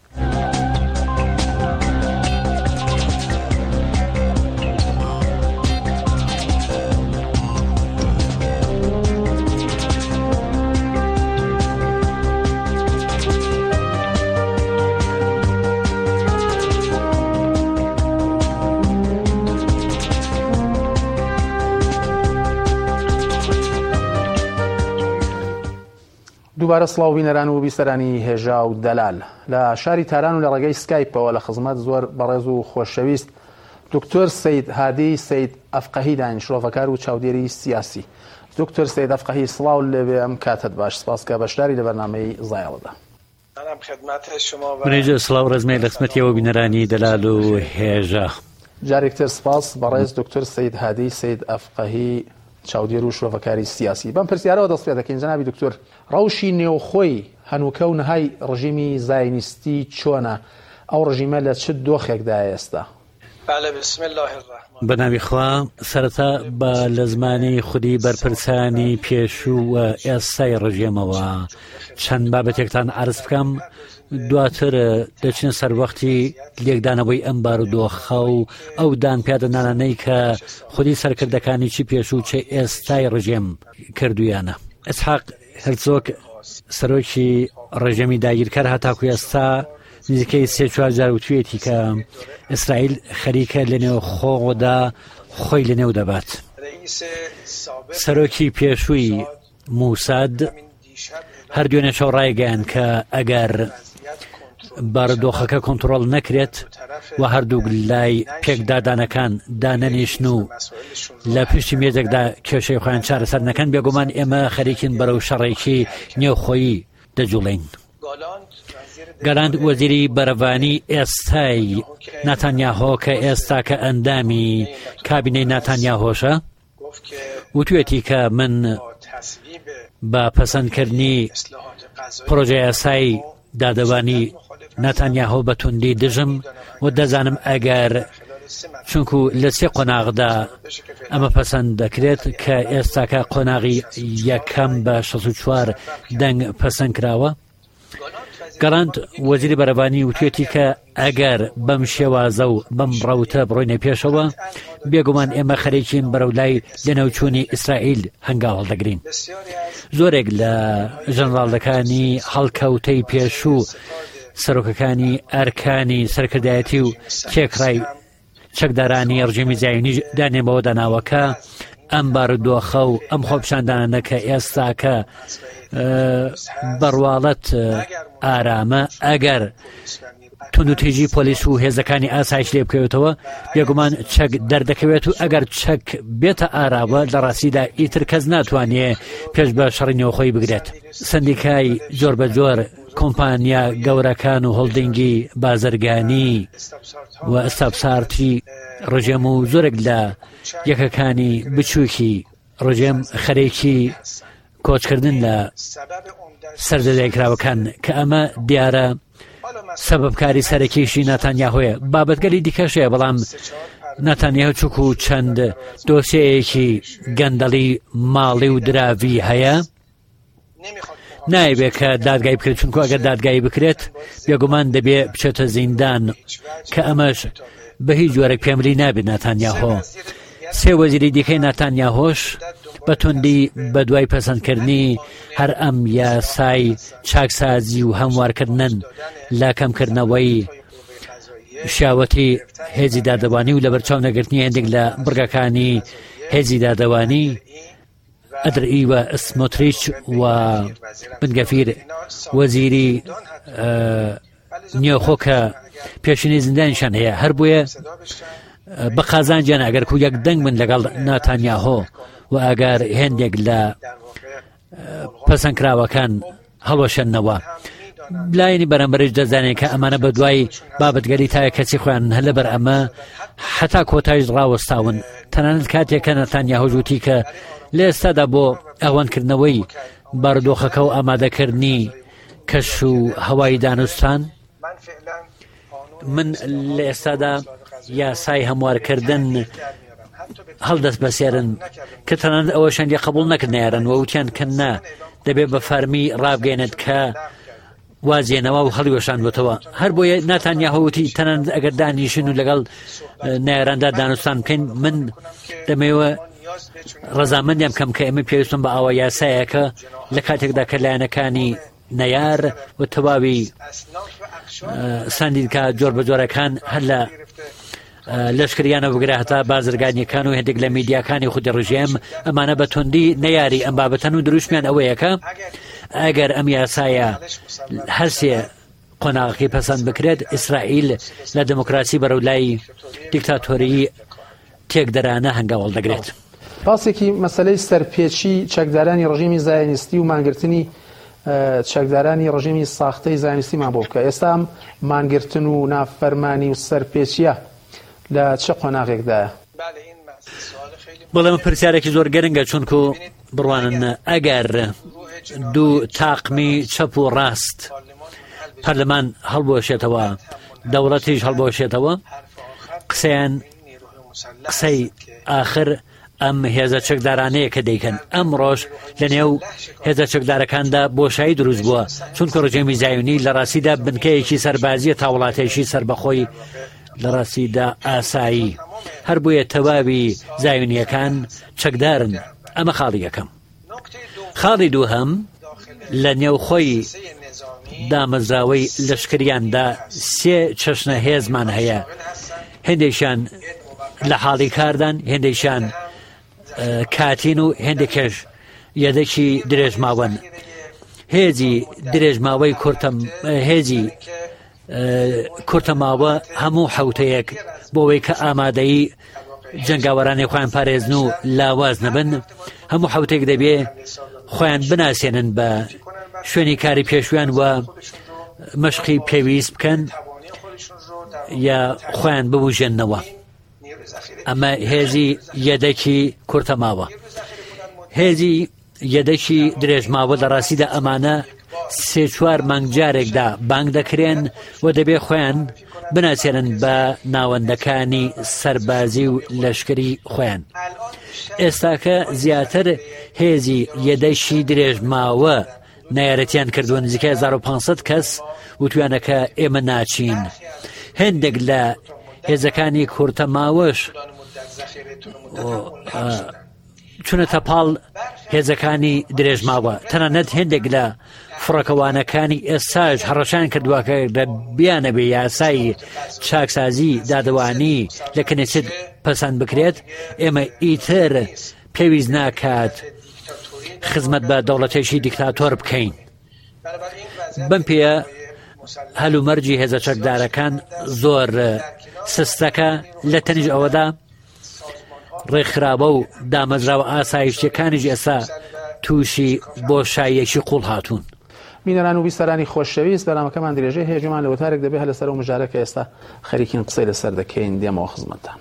دووبارە سڵاو بینەران و بیسەرانی هێژا و دەلال لە شاری تاران و لە ڕێگەی سکایپەوە لە خزمەت زۆر بەڕێز و خۆشەویست دکتۆر سەید هادی سەید ئەفقەهی دانیشتووەکار و چاودێری سیاسی. دکتۆر سەید ئەفقەهی سڵاو لەبێ ئەم کاتت باش، سپاس کە بەشداری لە بەرنامەی زایڵەدا. منێجە سڵاو ڕێزمەی لە خزمەتیەوە بینەرانی دەلال و هێژا. جارێکتر سپاس بەڕێز دکتۆر سەید هادی سەید ئەفقەهی چاودێر و شۆڤەکاری سیاسی. بەم پرسیارەوە دەست پێ دەکەین جەنابی دکتۆر، ڕەوشی نێوخۆی هەنووکە و نەهای ڕژیمی زایۆنیستی چۆنە؟ ئەو ڕژیمە لە چ دۆخێکدایە ئێستا؟ بە ناوی خوا سەرەتا بە لە زمانی خودی بەرپرسانی پێشوو و ئێستای ڕژێمەوە چەند بابەتێکتان عرض بکەم، دواتر دەچین سەر وەختی لێکدانەوەی ئەم بارودۆخە و ئەو دانپیادەنانەی کە خودی سەرکردەکانی چی پێشوو چه ئێستای ڕژێم کردویانە. ئەسحاق هەرزۆک سەرۆکی ڕژێمی داگیرکار هەتاکو ئێستا نزیکەی 3-4 جار وتوێتی کە ئیسرائیل خەریکە لە نێو خۆدا خۆی لە نێو دەبات. سەرۆکی پێشووی موساد هەردوێنە شەو ڕایگەیان کە ئەگەر بارودۆخەکە کۆنتڕۆڵ نەکرێت و هەردوو لای پێکدادانەکان دانەنیشن و لە پشتی مێزێکدا کێشەی خۆیان چارەسەر نەکەن، بێگومان ئێمە خەریکین بەرەو شەڕێکی نێوخۆیی دەجوڵین. گەلاند وەزیری بەرەڤانی ئێستای ناتانیاهۆ کە ئێستا کە ئەندامی کابینەی ناتانیاهۆشە وتوێتی کە من بە پەسەندکردنی پرۆژەی یاسای دادەوانی ناتانیاهۆ بە توندی دژم و دەزانم ئەگەر چونکو لە 3 قۆناغدا ئەمە پەسەند دەکرێت کە ئێستاکە قۆناغی یەکەم بە 64 دەنگ پەسەند کراوە. گەڕاند وەزیری بەرەڤانی وتوێتی کە ئەگەر بەم شێوازە و بەم ڕەوتە بڕۆینە پێشەوە بێگومان ئێمە خەریکین بەرەو لای لەنەوچوونی ئیسرائیل هەنگاو هەڵدەگرین. زۆرێک لە ژەنڕاڵەکانی هەڵکەوتەی پێشوو سەرۆکەکانی ئەرکانی سەرکردایەتی و کێکڕای چەکدارانی ڕژیمی زایۆنی دانێمەوە داناوەکە ئەم بارودۆخە و ئەم خۆپشاندانە کە ئێستاکە بەڕواڵەت ئارامە ئەگەر توندوتیژی پۆلیس و هێزەکانی ئاسایش لێ بکەوێتەوە بێگومان چەک دەردەکەوێت و ئەگەر چەک بێتە ئاراوە لە ڕاستیدا ئیتر کەس ناتوانێت پێش بە شەڕی نێوخۆی بگرێت. سندیکای جۆر بە جۆر کۆمپانیا گەورەکان و هۆڵدینگی بازرگانی و ئەستابسارتی ڕژێم و زۆرێک لە یەکەکانی بچووکی ڕژێم خەرێکی کۆچکردن لە سەردەدایکراوەکان کە ئەمە دیارە سەبەبکاری سەرەکیشی ناتانیاهۆیە. بابەتگەلی دیکەشەیە، بەڵام ناتانیاهۆ چووک و چەند دۆسیەیەکی گەندەڵی ماڵی و دراوی هەیە، نایبێت کە دادگای بکرێت، چونکو ئەگەر دادگای بکرێت بێگومان دەبێ بچێتە زیندان کە ئەمەش بە هیچ جۆرێک پێمری نابێت ناتانیاهۆ. 3 وەزیری دیکەی ناتانیاهۆش بە توندی بە دوای پەسەندکردنی هەر ئەم یاسای چاکسازی و هەموارکردنن لە کەمکردنەوەی شیاوەتی هێزی دادەوانی و لە بەرچاو نەگرتنی هەندێک لە بڕگەکانی هێزی دادەوانی ئەدرئی و ئسمۆتریچ و بنگەفیر وەزیری نێوخۆ کە پێشینی زیندانیشان هەیە، هەر بۆیە بە قازانجیان ئەگەر کو یەک دەنگ من لەگەڵ ناتانیاهۆ و ئەگەر هێندێک لە پەسەندکراوەکان هەڵۆشێننەوە لایەنی بەرەمبەرش دەزانێت کە ئەمانە بە دوای بابەتگەری تایە کەچی خۆیان هەر لەبەر ئەمە حتا کۆتایش ڕاوەستاون. تەنانەت کاتێکە ناتانیاهۆ وتی کە لە ئێستادا بۆ ئەوەندکردنەوەی بارودۆخەکە و ئامادەکردنی کەش و هەوای دانوستان من لە ئێستادا یاسای هەموارکردن هەڵدەست بەسێرن کە تەنانەت ئەوەشان قبول نەکرد نێرن وەوتیان کەنا دەبێت بە فەرمی ڕابگەێنێت کە وازێنەوە و هەڵیوەشان بۆتەوە هەر بۆیە ناتانیاهوتی تەنانەت ئەگەر دانیشن و لەگەڵ نێراندا دانوستان بکەین من دەمەوە ڕەزامەندیان کەم کە ئێمە پێویستم بە ئاوا یاسایەکە لە کاتێکدا کە لایەنەکانی نەیار و تەواوی ساندیدکە جۆر بە جۆرەکان هەر لە لەشکریانە بگرە هەتا بازرگانیەکان و هێندێک لە میدیاکانی خودی ڕژێم ئەمانە بە توندی نەیاری ئەم بابەتەن و دروستمیان ئەوەیەکە ئەگەر ئەم یاسایە هەرسێ قۆناغەکەی پەسەند بکرێت ئیسرائیل لە دموکراسی بەرەو لای دیکتاتۆری تێکدەرانە هەنگاوڵ دەگرێت. باسێکی مەسەلەی سەرپێچی چەکدارانی ڕژیمی زایۆنیستی و مانگرتنی چەکدارانی ڕژیمی ساختەی زایۆنیستیمان بۆ بکە. ئێستا مانگرتن و نافەرمانی و سەرپێچیە لە چه قۆناغێکدایە؟ بەڵام پرسیارێکی زۆر گەرنگە چونکو بڕوانن ئەگەر دوو تاقمی چەپ و ڕاست پەرلەمان هەڵبۆشێتەوە دەوڵەتیش هەڵبۆشێتەوە قسەی ئاخر ئەم هێزە چەکدارانەیە کە دەیکەن ئەم ڕۆژ لە نێو هێزە چەکدارەکاندا بۆشایی دروست بووە چونکە ڕژێمی زایۆنی لە ڕاستیدا بنکەیەکی سەربازیە تا وڵاتێکی سەربەخۆی لە ڕاستیدا ئاسایی هەر بوویە تەواوی زایۆنیەکان چەکدارن ئەمە خاڵی یەکەم. خاڵی دووهەم لە نێو خۆی دامەزراوەی لەشکریاندا سێ چەشنە هێزمان هەیە هێندێکیان لە حاڵی کاردان هێندێکیان کاتین و هێندێکێش یەدەکی درێژماوەن هێزی درێژماوەی هێزی کورتەماوە هەموو حوتەیەک بۆەوەی کە ئامادەی جەنگاوەرانی خۆیان پارێزن و لاواز نەبن هەموو حوتێک دەبێ خۆیان بناسێنن بە شوێنی کاری پێشویان و مەشقی پێویست بکەن یا خۆیان ببوژێننەوە. ئەمە هێزی یەدەکی کورتەماوە. هێزی یەدەکی درێژماوە لە ڕاستیدا ئەمانە سێ چوار مانگ جارێکدا بانگ دەکرێن و دەبێ خۆیان بناسێنن بە ناوەندەکانی سەربازی و لەشکری خۆیان. ئێستاکە زیاتر هێزی یەدەشی درێژماوە نایەرەتیان کردووە نزیکە 1500 کەس وتویانەکە ئێمە ناچین. هەندێک لە هێزەکانی کورتەماوەش چونەتە پاڵ هێزەکانی درێژماوە تەنانەت هەندێک لە فڕۆکەوانەکانی ئێستاش هەڕەشان کردووەکە لە بیانە بێ یاسایی چاکسازی دادەوانی لە کەنێسێت پەسەند بکرێت ئێمە ئیتر پێویست ناکات خزمەت بە دەوڵەتێکی دیکتاتۆر بکەین. بەم پێە هەلومەرجی هێزە چەکدارەکان زۆر سستەکە لە تەنیش ئەوەدا ڕێکخراوە و دامەزراوە ئاسایشتەکانیش ئێستا تووشی بۆشاییەکی قوڵ هاتوون. بینەران و بیستەرانی خۆشەویست بەنامەکەمان درێژەی هێژمان لە وتارێک دەبێت هە لەسەر و مژارەکە ئێستا خەریکین قسەی لەسەر دەکەین دێمەوە خزمەتتان.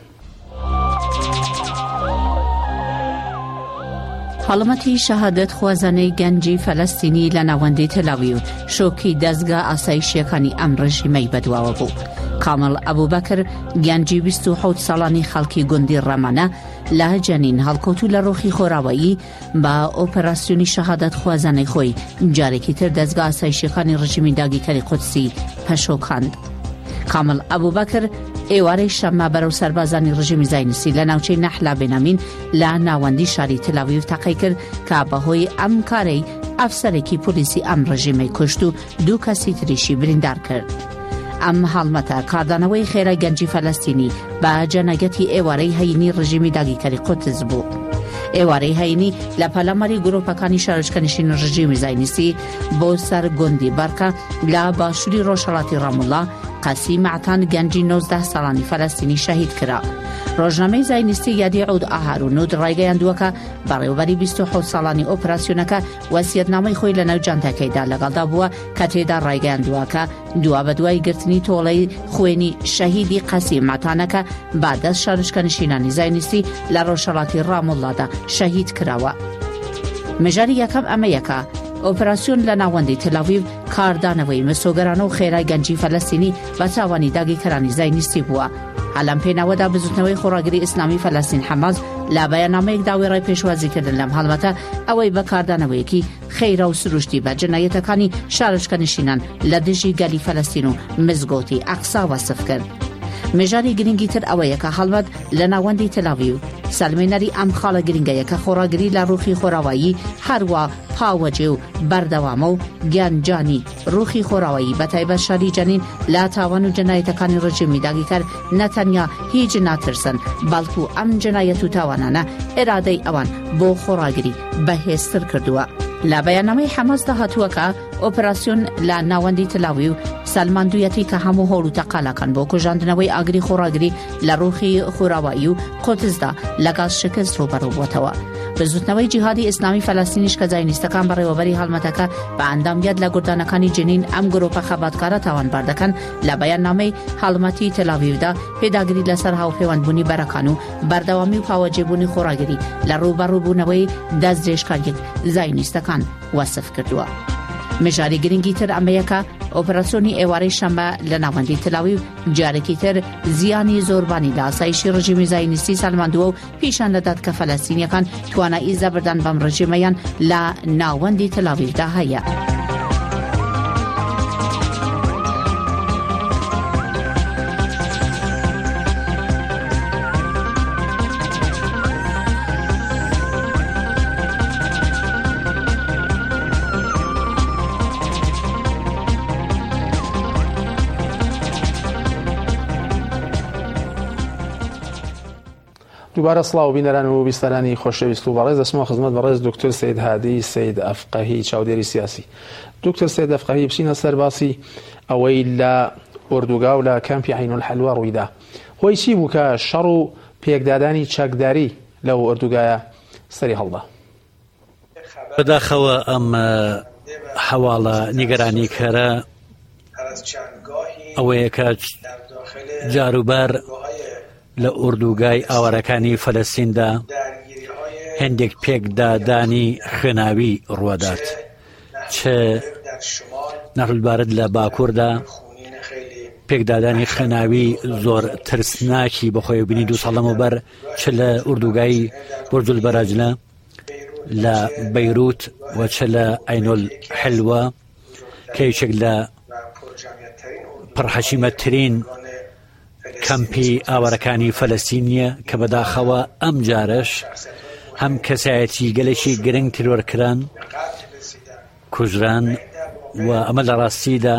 هەڵمەتی شەهادەت خوازانەی گەنجی فەلەستینی لە ناوەندی تەلاویو شۆکی دەستگا ئاسایشیەکانی ئەم ڕژیمەی بەدواوە بوو. کامل ئەبوبەکر گەنجی 27 ساڵانی خەڵکی گوندی ڕەمانە لە جەنین هەڵکەوتو لە ڕۆخی خۆراوایی بە ئۆپەراسیۆنی شەهادەت خوازانەی خۆی جارێکی تر دەستگا ئاسایشیەکانی ڕژیمی داگیرکەری قودسی پەشۆکاند. کامل ئەبوبەکر ئێوارەی شەممە بەرەو سەربازانی ڕژیمی زایۆنیستی لە ناوچەی نەحلا بێنامین لە ناوەندی شاری تەلاویو تەقەی کرد کە بەهۆی ئەم کارەی ئەفسەرێکی پۆلیسی ئەم ڕژیمەی کوشت و 2 کەسی تریشی بریندار کرد. ئەم هەڵمەتە کاردانەوەی خێرای گەنجی فەلەستینی بە جەنەگەتی ئێوارەی هەینی ڕژیمی داگیرکەری قودس بوو. ئێوارەی هەینی لە پەلەمەری گرۆپەکانی شارۆچکەنشین ڕژیمی زایۆنیستی بۆ سەر گوندی بەرکە لە باشووری ڕۆژهەڵاتی ڕاموڵا قەسی مەعتان گەنجی 19 ساڵانی فەلەستینی شەهید کرا. ڕۆژنامەی زایۆنیستی یادی عود ئاهارونود ڕایگەیاندووە بەڕێوەبەری 27 ساڵانی ئۆپراسیۆنەکە وەسیەتنامەی خۆی لە ناو جانتاکەیدا لەگەڵدا بووە کە تێدا ڕایگەیاندووە دوا بە دوای گرتنی تۆڵەی خوێنی شەهیدی قەسی مەعتانەکە بادەست شارۆچکەنشینانی زایۆنیستی لە ڕۆژهەڵاتی ڕاموڵادا شەهید کراوە. مژاری یەکەم ئەمەیەکە ئۆپراسیۆن لە ناوەندی تەلاویو کاردانەوەی مسۆگەرانە و خێرای گەنجی فەلەستینی بە چاوانی داگیرکەرانی زایۆنیستی بووە. هەلەم پێناوەدا بزوتنەوەی خۆراگری ئیسلامی فەلەستین حەماس لە بەیاننامەیەک داوای پێشوازیکردن لەم هەڵمەتە ئەوەی بەکاردانەوەیەکی خێرا و سروشتی بە جنایەتەکانی شارشکەنشینان لە دژی گەلی فەلەستین و مزگەوتی ئەقسا وەسف کرد. مێژاری گرنگی تر ئەوەیە کە هەڵمەت لە ناوەندی تەلاویڤ سەلمێنەری ئەم خاڵە گرنگەیە کە خۆراگری لە ڕوخی خۆراوایی هەروە پاوەجێ و بەردەوامە و گیانجانی ڕوخی خۆراوایی بەتایبەت شاری جەنین لە تاوان و جنایەتەکانی ڕژیمی داگیرکار نەتەنیا هیچ ناترسن بەڵکو ئەم جنایەت و تاوانانە ئێرادەی ئەوان بۆ خۆراگری بەهێزتر کردووە. لە بەیاننامەی حەماس داهاتووە کە ئۆپراسیۆن لە ناوەندی تەلاویڤ سەلماندوویەتی کە هەموو هۆڵ و تەقالەکان بۆ کوژاندنەوەی ئاگری خۆراگری لە ڕوخی خۆراوایی و قودسدا لەگەڵ شکست ڕوبەڕوو بووەتەوە. بزوتنەوەی جیهادی ئیسلامی فەلەستینیش کە زاینیستەکان بەڕێوەبەری هەڵمەتەکە بە ئەندامگیات لە گوردانەکانی جنین ئەم گرۆپە خەباتکارە تاوانبار دەکەن لە بەیاننامەی هەڵمەتی تەلاویڤدا پێداگری لەسەر هاوپەیوەندبوونی بەرەکان و بەردەوامی و پاوەجێبوونی خۆراگری لە ڕوبەڕووبوونەوەی دەستدرێژکاریەک زاینیستەکان وەسف کردووە. مێژاری گرنگی تر ئەمەیەکە ئۆپراسیۆنی ئێوارەی شەمبە لە ناوەندی تەلاویڤ جارێکی تر زیانی زۆربانی لە ئاسایشی ڕژیمی زاینیستی سەلماندووە و پیشان دەدات کە فەلەستینیەکان توانایی زەبردان بەم ڕژیمەیان لە ناوەندی تەلاویڤدا هەیە. دووبارە سڵاو بینەران و بیستەرانی خۆشەویست و بەڕێز دەچمەوە خزمەت بەڕێز دکتۆر سەید هادی سەید ئەفقەهی چاودێری سیاسی. دکتۆر سەید ئەفقەهی بچینە سەر باسی ئەوەی لە ئوردوگا و لە کەمپی عینولحەلوە ڕوویدا. هۆی چی بوو کە شەڕ و پێکدادانی چەکداری لەو ئوردوگایە سەری هەڵدا؟ بەداخەوە ئەم هەواڵە نیگەرانی کەرە ئەوەیە کە جاروبار لە ئوردوگای ئاوارەکانی فەلەستیندا هەندێک پێکدادانی خوێناوی ڕوادات، چ نەڕولبارد لە باکووردا پێکدادانی خوێناوی زۆر ترسناکی بەخۆی بینی 2 ساڵەمە بەر چ لە ئوردوگای بورجول بەراجلە لە بەیروت و چ لە عینولحەلوە کە یەکێک لە پڕحەشیمەتترین کەمپی ئاوارەکانی فەلەستینیە کە بەداخەوە ئەم جارش هەم کەسایەتی گەلێکی گرنگ ترۆرکران کوژران و ئەمە لە ڕاستیدا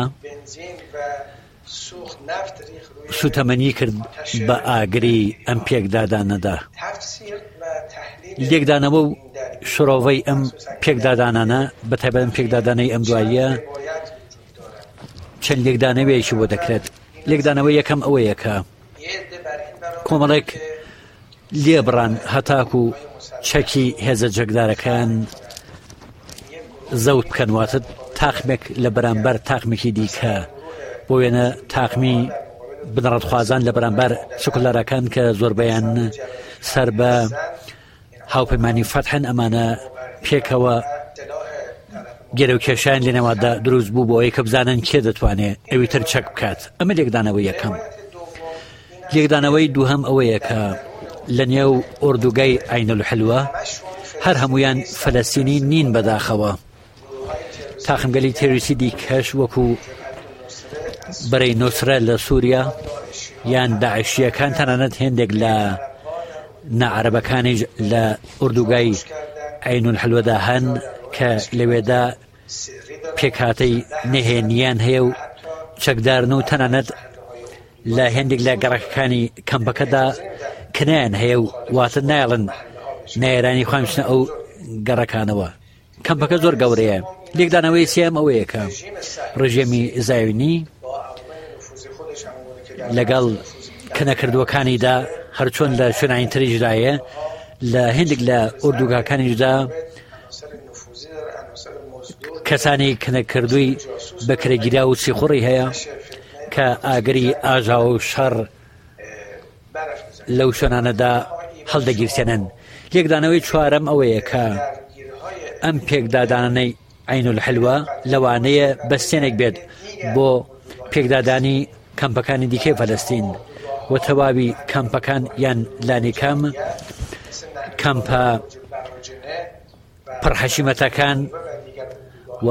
سوتەمەنی کرد بە ئاگری ئەم پێکدادانەدا. لێکدانەوە و شڕۆڤەی ئەم پێکدادانانە بەتایبەت ئەم پێکدادانەی ئەم دواییە چەند لێکدانەوەیەکی بۆ دەکرێت. لێکدانەوە یەکەم ئەوەیە کە کۆمەڵێک لێبڕان هەتاکو و چەکی هێزە جەکدارەکان زەوت بکەنواتە تاقمێک لە بەرامبەر تاقمێکی دیکە بۆ وێنە تاقمی بنەڕەتخوازان لە بەرامبەر سکولارەکان کە زۆربەیان سەر بە هاوپەیمانی فەتحن ئەمانە پێکەوە گێرە و کێشیان لێنەوەدا دروست بوو بۆ ئەوەی کە بزانن کێ دەتوانێت ئەوی تر چەک بکات. ئەمە لێکدانەوەی یەکەم. لێکدانەوەی دووهەم ئەوەیە کە لە نێو ئوردوگای عینولحەلوە هەر هەمویان فەلەستینی نین بەداخەوە. تاقمگەلی تێرویستی دیکەش وەکو بەرەی نوسرە لە سووریا یان داعشیەکان تەنانەت هێندێک لە نەعەرەبەکانیش لە ئوردوگای عینولحەلوەدا هەن کە لەوێدا پێکهاتەی نەهێنیان هەیە و چەکدارن و تەنانەت لە هێندێک لە گەڕەکەکانی کەمپەکەدا کنایان هەیە و واتە نایڵن نایێرانی خوامچنە ئەو گەڕەکانەوە. کەمپەکە زۆر گەورەیە. لێکدانەوەی سێم ئەوەیە کە ڕژێمی زایونی لەگەڵ کنەکردوەکانیدا هەرچۆن لە شوێنانی تریشدایە لە هێندێک لە ئوردوگاکانیشدا کەسانی کنەکردووی بەکرێگیرا و سیخوڕی هەیە کە ئاگری ئاژا و شەڕ لەو شوێنانەدا هەڵدەگیرسێنن. لێکدانەوەی چوارەم ئەوەیە کە ئەم پێکدادانەی عینولحەلوە لەوانەیە بەستێنێک بێت بۆ پێکدادانی کەمپەکانی دیکەی فەلەستین و تەواوی کەمپەکان یان لانیکەم کەمپە پڕحەشیمەتەکان و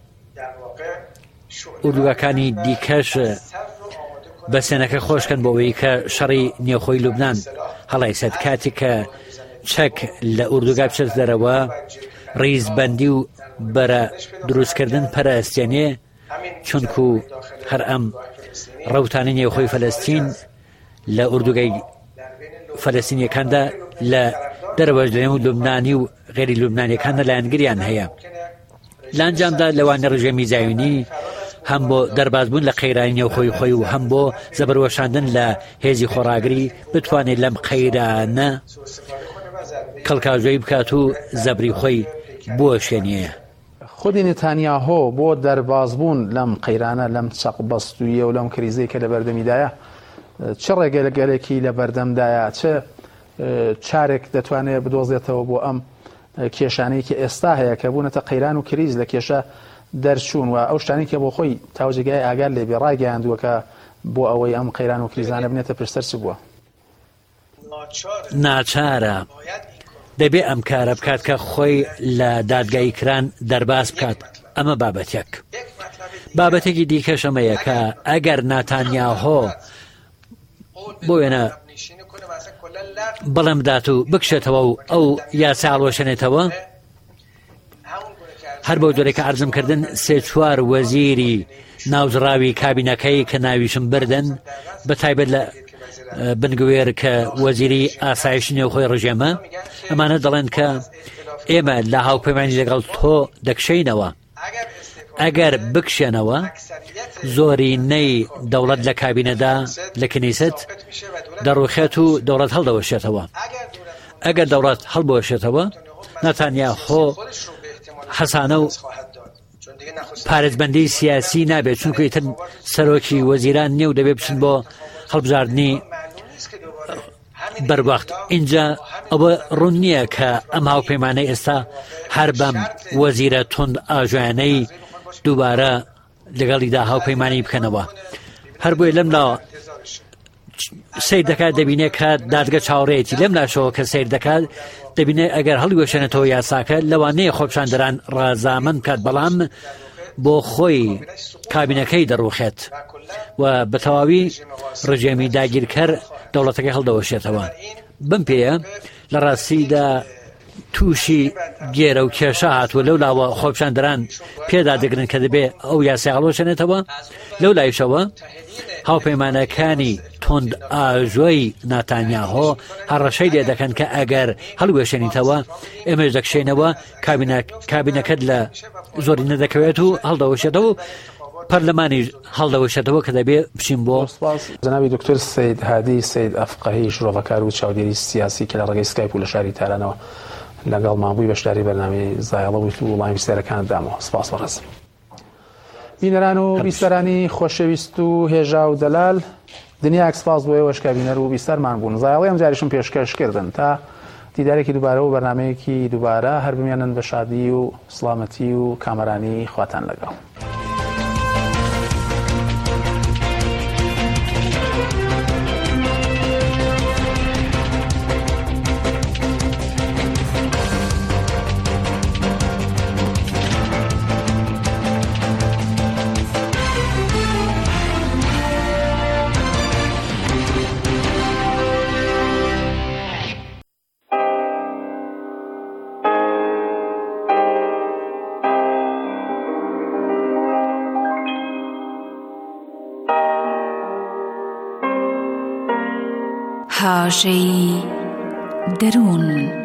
ئوردوگاکانی دیکەش بە سێنەکە خۆشکەن بۆەوەی کە شەڕی نێوخۆی لوبنان هەڵایسەد کاتی کە چەک لە ئوردوگا بچێت دەرەوە ڕیزبەندی و بەرە دروستکردن پەرەستێنێ چونکو هەر ئەم ڕەوتانی نێوخۆی فەلەستین لە ئوردوگای فەلەستینیەکاندا لە دەرەوەش لەنێو لوبنانی و غێری لوبنانیەکاندا لایەنگریان هەیە. لانجامدا لەوانە ڕژێمی زاوینی هەم بۆ دەربازبوون لە قەیرانی نێوخۆی خۆی و هەم بۆ زەبەروەشاندن لە هێزی خۆراگری بتوانێت لەم قەیرانە کەڵکاژۆی بکات و زەبری خۆی بۆ شوێنیە. خودی نتانیاهۆ بۆ دەربازبوون لەم قەیرانە لەم چەق بەستویە و لەم کریزەی کە لە بەردەمیدایە چ ڕێگەلەگەلێکی لە بەردەمدایە چه چارێک دەتوانێت بدۆزێتەوە بۆ ئەم کێشانەیەکی ئێستا هەیە کە بوونەتە قەیران و کریز لە کێشە دەرچوون و ئەو شتانی کە بۆ خۆی تاوجێگای ئاگال لێبێ ڕاگەیاندووە کە بۆ ئەوەی ئەم قەیران و کریزانە بنێتە پشتەرچ بووە. ناچارە دەبێ ئەم کارە بکات کە خۆی لە دادگای کران دەرباز بکات. ئەمە بابەتێک. بابەتێکی دیکەشەمەیە کە ئەگەر ناتانیاهۆ بۆ وێنە بەڵێم دات و بکشێتەوە و ئەو یاسا هەڵوەشێنێتەوە هەر بەو جۆرێکە عەرزم کردن سێ چوار وەزیری ناوزراوی کابینەکەی کە ناویشم بردن بە تایبەت لە بنگوێر کە وەزیری ئاسایش نێوخۆی ڕژێمە ئەمانە دەڵێن کە ئێمە لە هاوپەیمانی لەگەڵ تۆ دەکشینەوە. ئەگەر بکشێنەوە زۆرینەی دەوڵەت لە کابینەدا لە کنیست دەڕوخێت و دەوڵەت هەڵدەوەشێتەوە. ئەگەر دەوڵەت هەڵبوەشێتەوە ناتانیاهۆ حەسانە و پارێزبەندی سیاسی نابێت چونکە ئیتر سەرۆکی وەزیران نییە و دەبێت بچن بۆ هەڵبژاردنی بەروەخت. اینجا ئەوە ڕوون نییە کە ئەم هاوپەیمانەی ئێستا هەر بەم وەزیرە تند ئاژوانەی دووبارە لەگەڵیدا هاوپەیمانی بکەنەوە. هەر بۆیە لەم لا سیر دەکات دەبینێت کە دادگە چاوەڕێتی لەم لاشەوە کە سیر دەکات دەبینێت ئەگەر هەڵوێشێنێتەوە یاساکە لەوانەیە خۆپشاندەران ڕازامەند بکات بەڵام بۆ خۆی کابینەکەی دەڕوخێت و بە تەواوی ڕژێمی داگیرکەر دەوڵەتەکەی هەڵدەوەشێتەوە. بم پێیە لە ڕاستیدا تووشی گێرە و کێشە هاتووە لەو لاوە خۆپشاندەران پێدا دەگرن کە دەبێ ئەو یاسای هەڵوەشێنێتەوە. لەو لایشەوە هاوپەیمانەکانی تند ئاژۆی ناتانیاهۆ هەڕەشەی لێ دەکەن کە ئەگەر هەڵوێشێنیتەوە ئێمەش دەکشێنەوە کابینەکەت لە زۆری نەدەکەوێت و هەڵدەوەشێتەوە پەرلەمانی هەڵدەوەشێتەوە کە دەبێ بچین بۆ. جەنابی دکتۆر سەید هادی سەید ئەفقەهی شرۆڤەکار و چاودێری سیاسی کە لە ڕێگەی سکایپ و لە شاری تارانەوە لەگەڵ مابووی بەشداری بەرنامەی زایڵە بوویت و وڵامی بیسەرەکانت دامەوە. سپاس بەڕێز. بینەران و بیسەرانی خۆشەویست و هێژا و دەلال دنیاک سپاس بۆ ئێوەش کە بینەر و بیسەرمان بوون. زایڵی ئەم جاریشم پێشکەشکردن تا دیدارێکی دووبارە و بەرنامەیەکی دووبارە هەر بمێنن بە شادی و سڵامەتی و کامەرانی خواتان لەگەڵ. هاژەی دەروون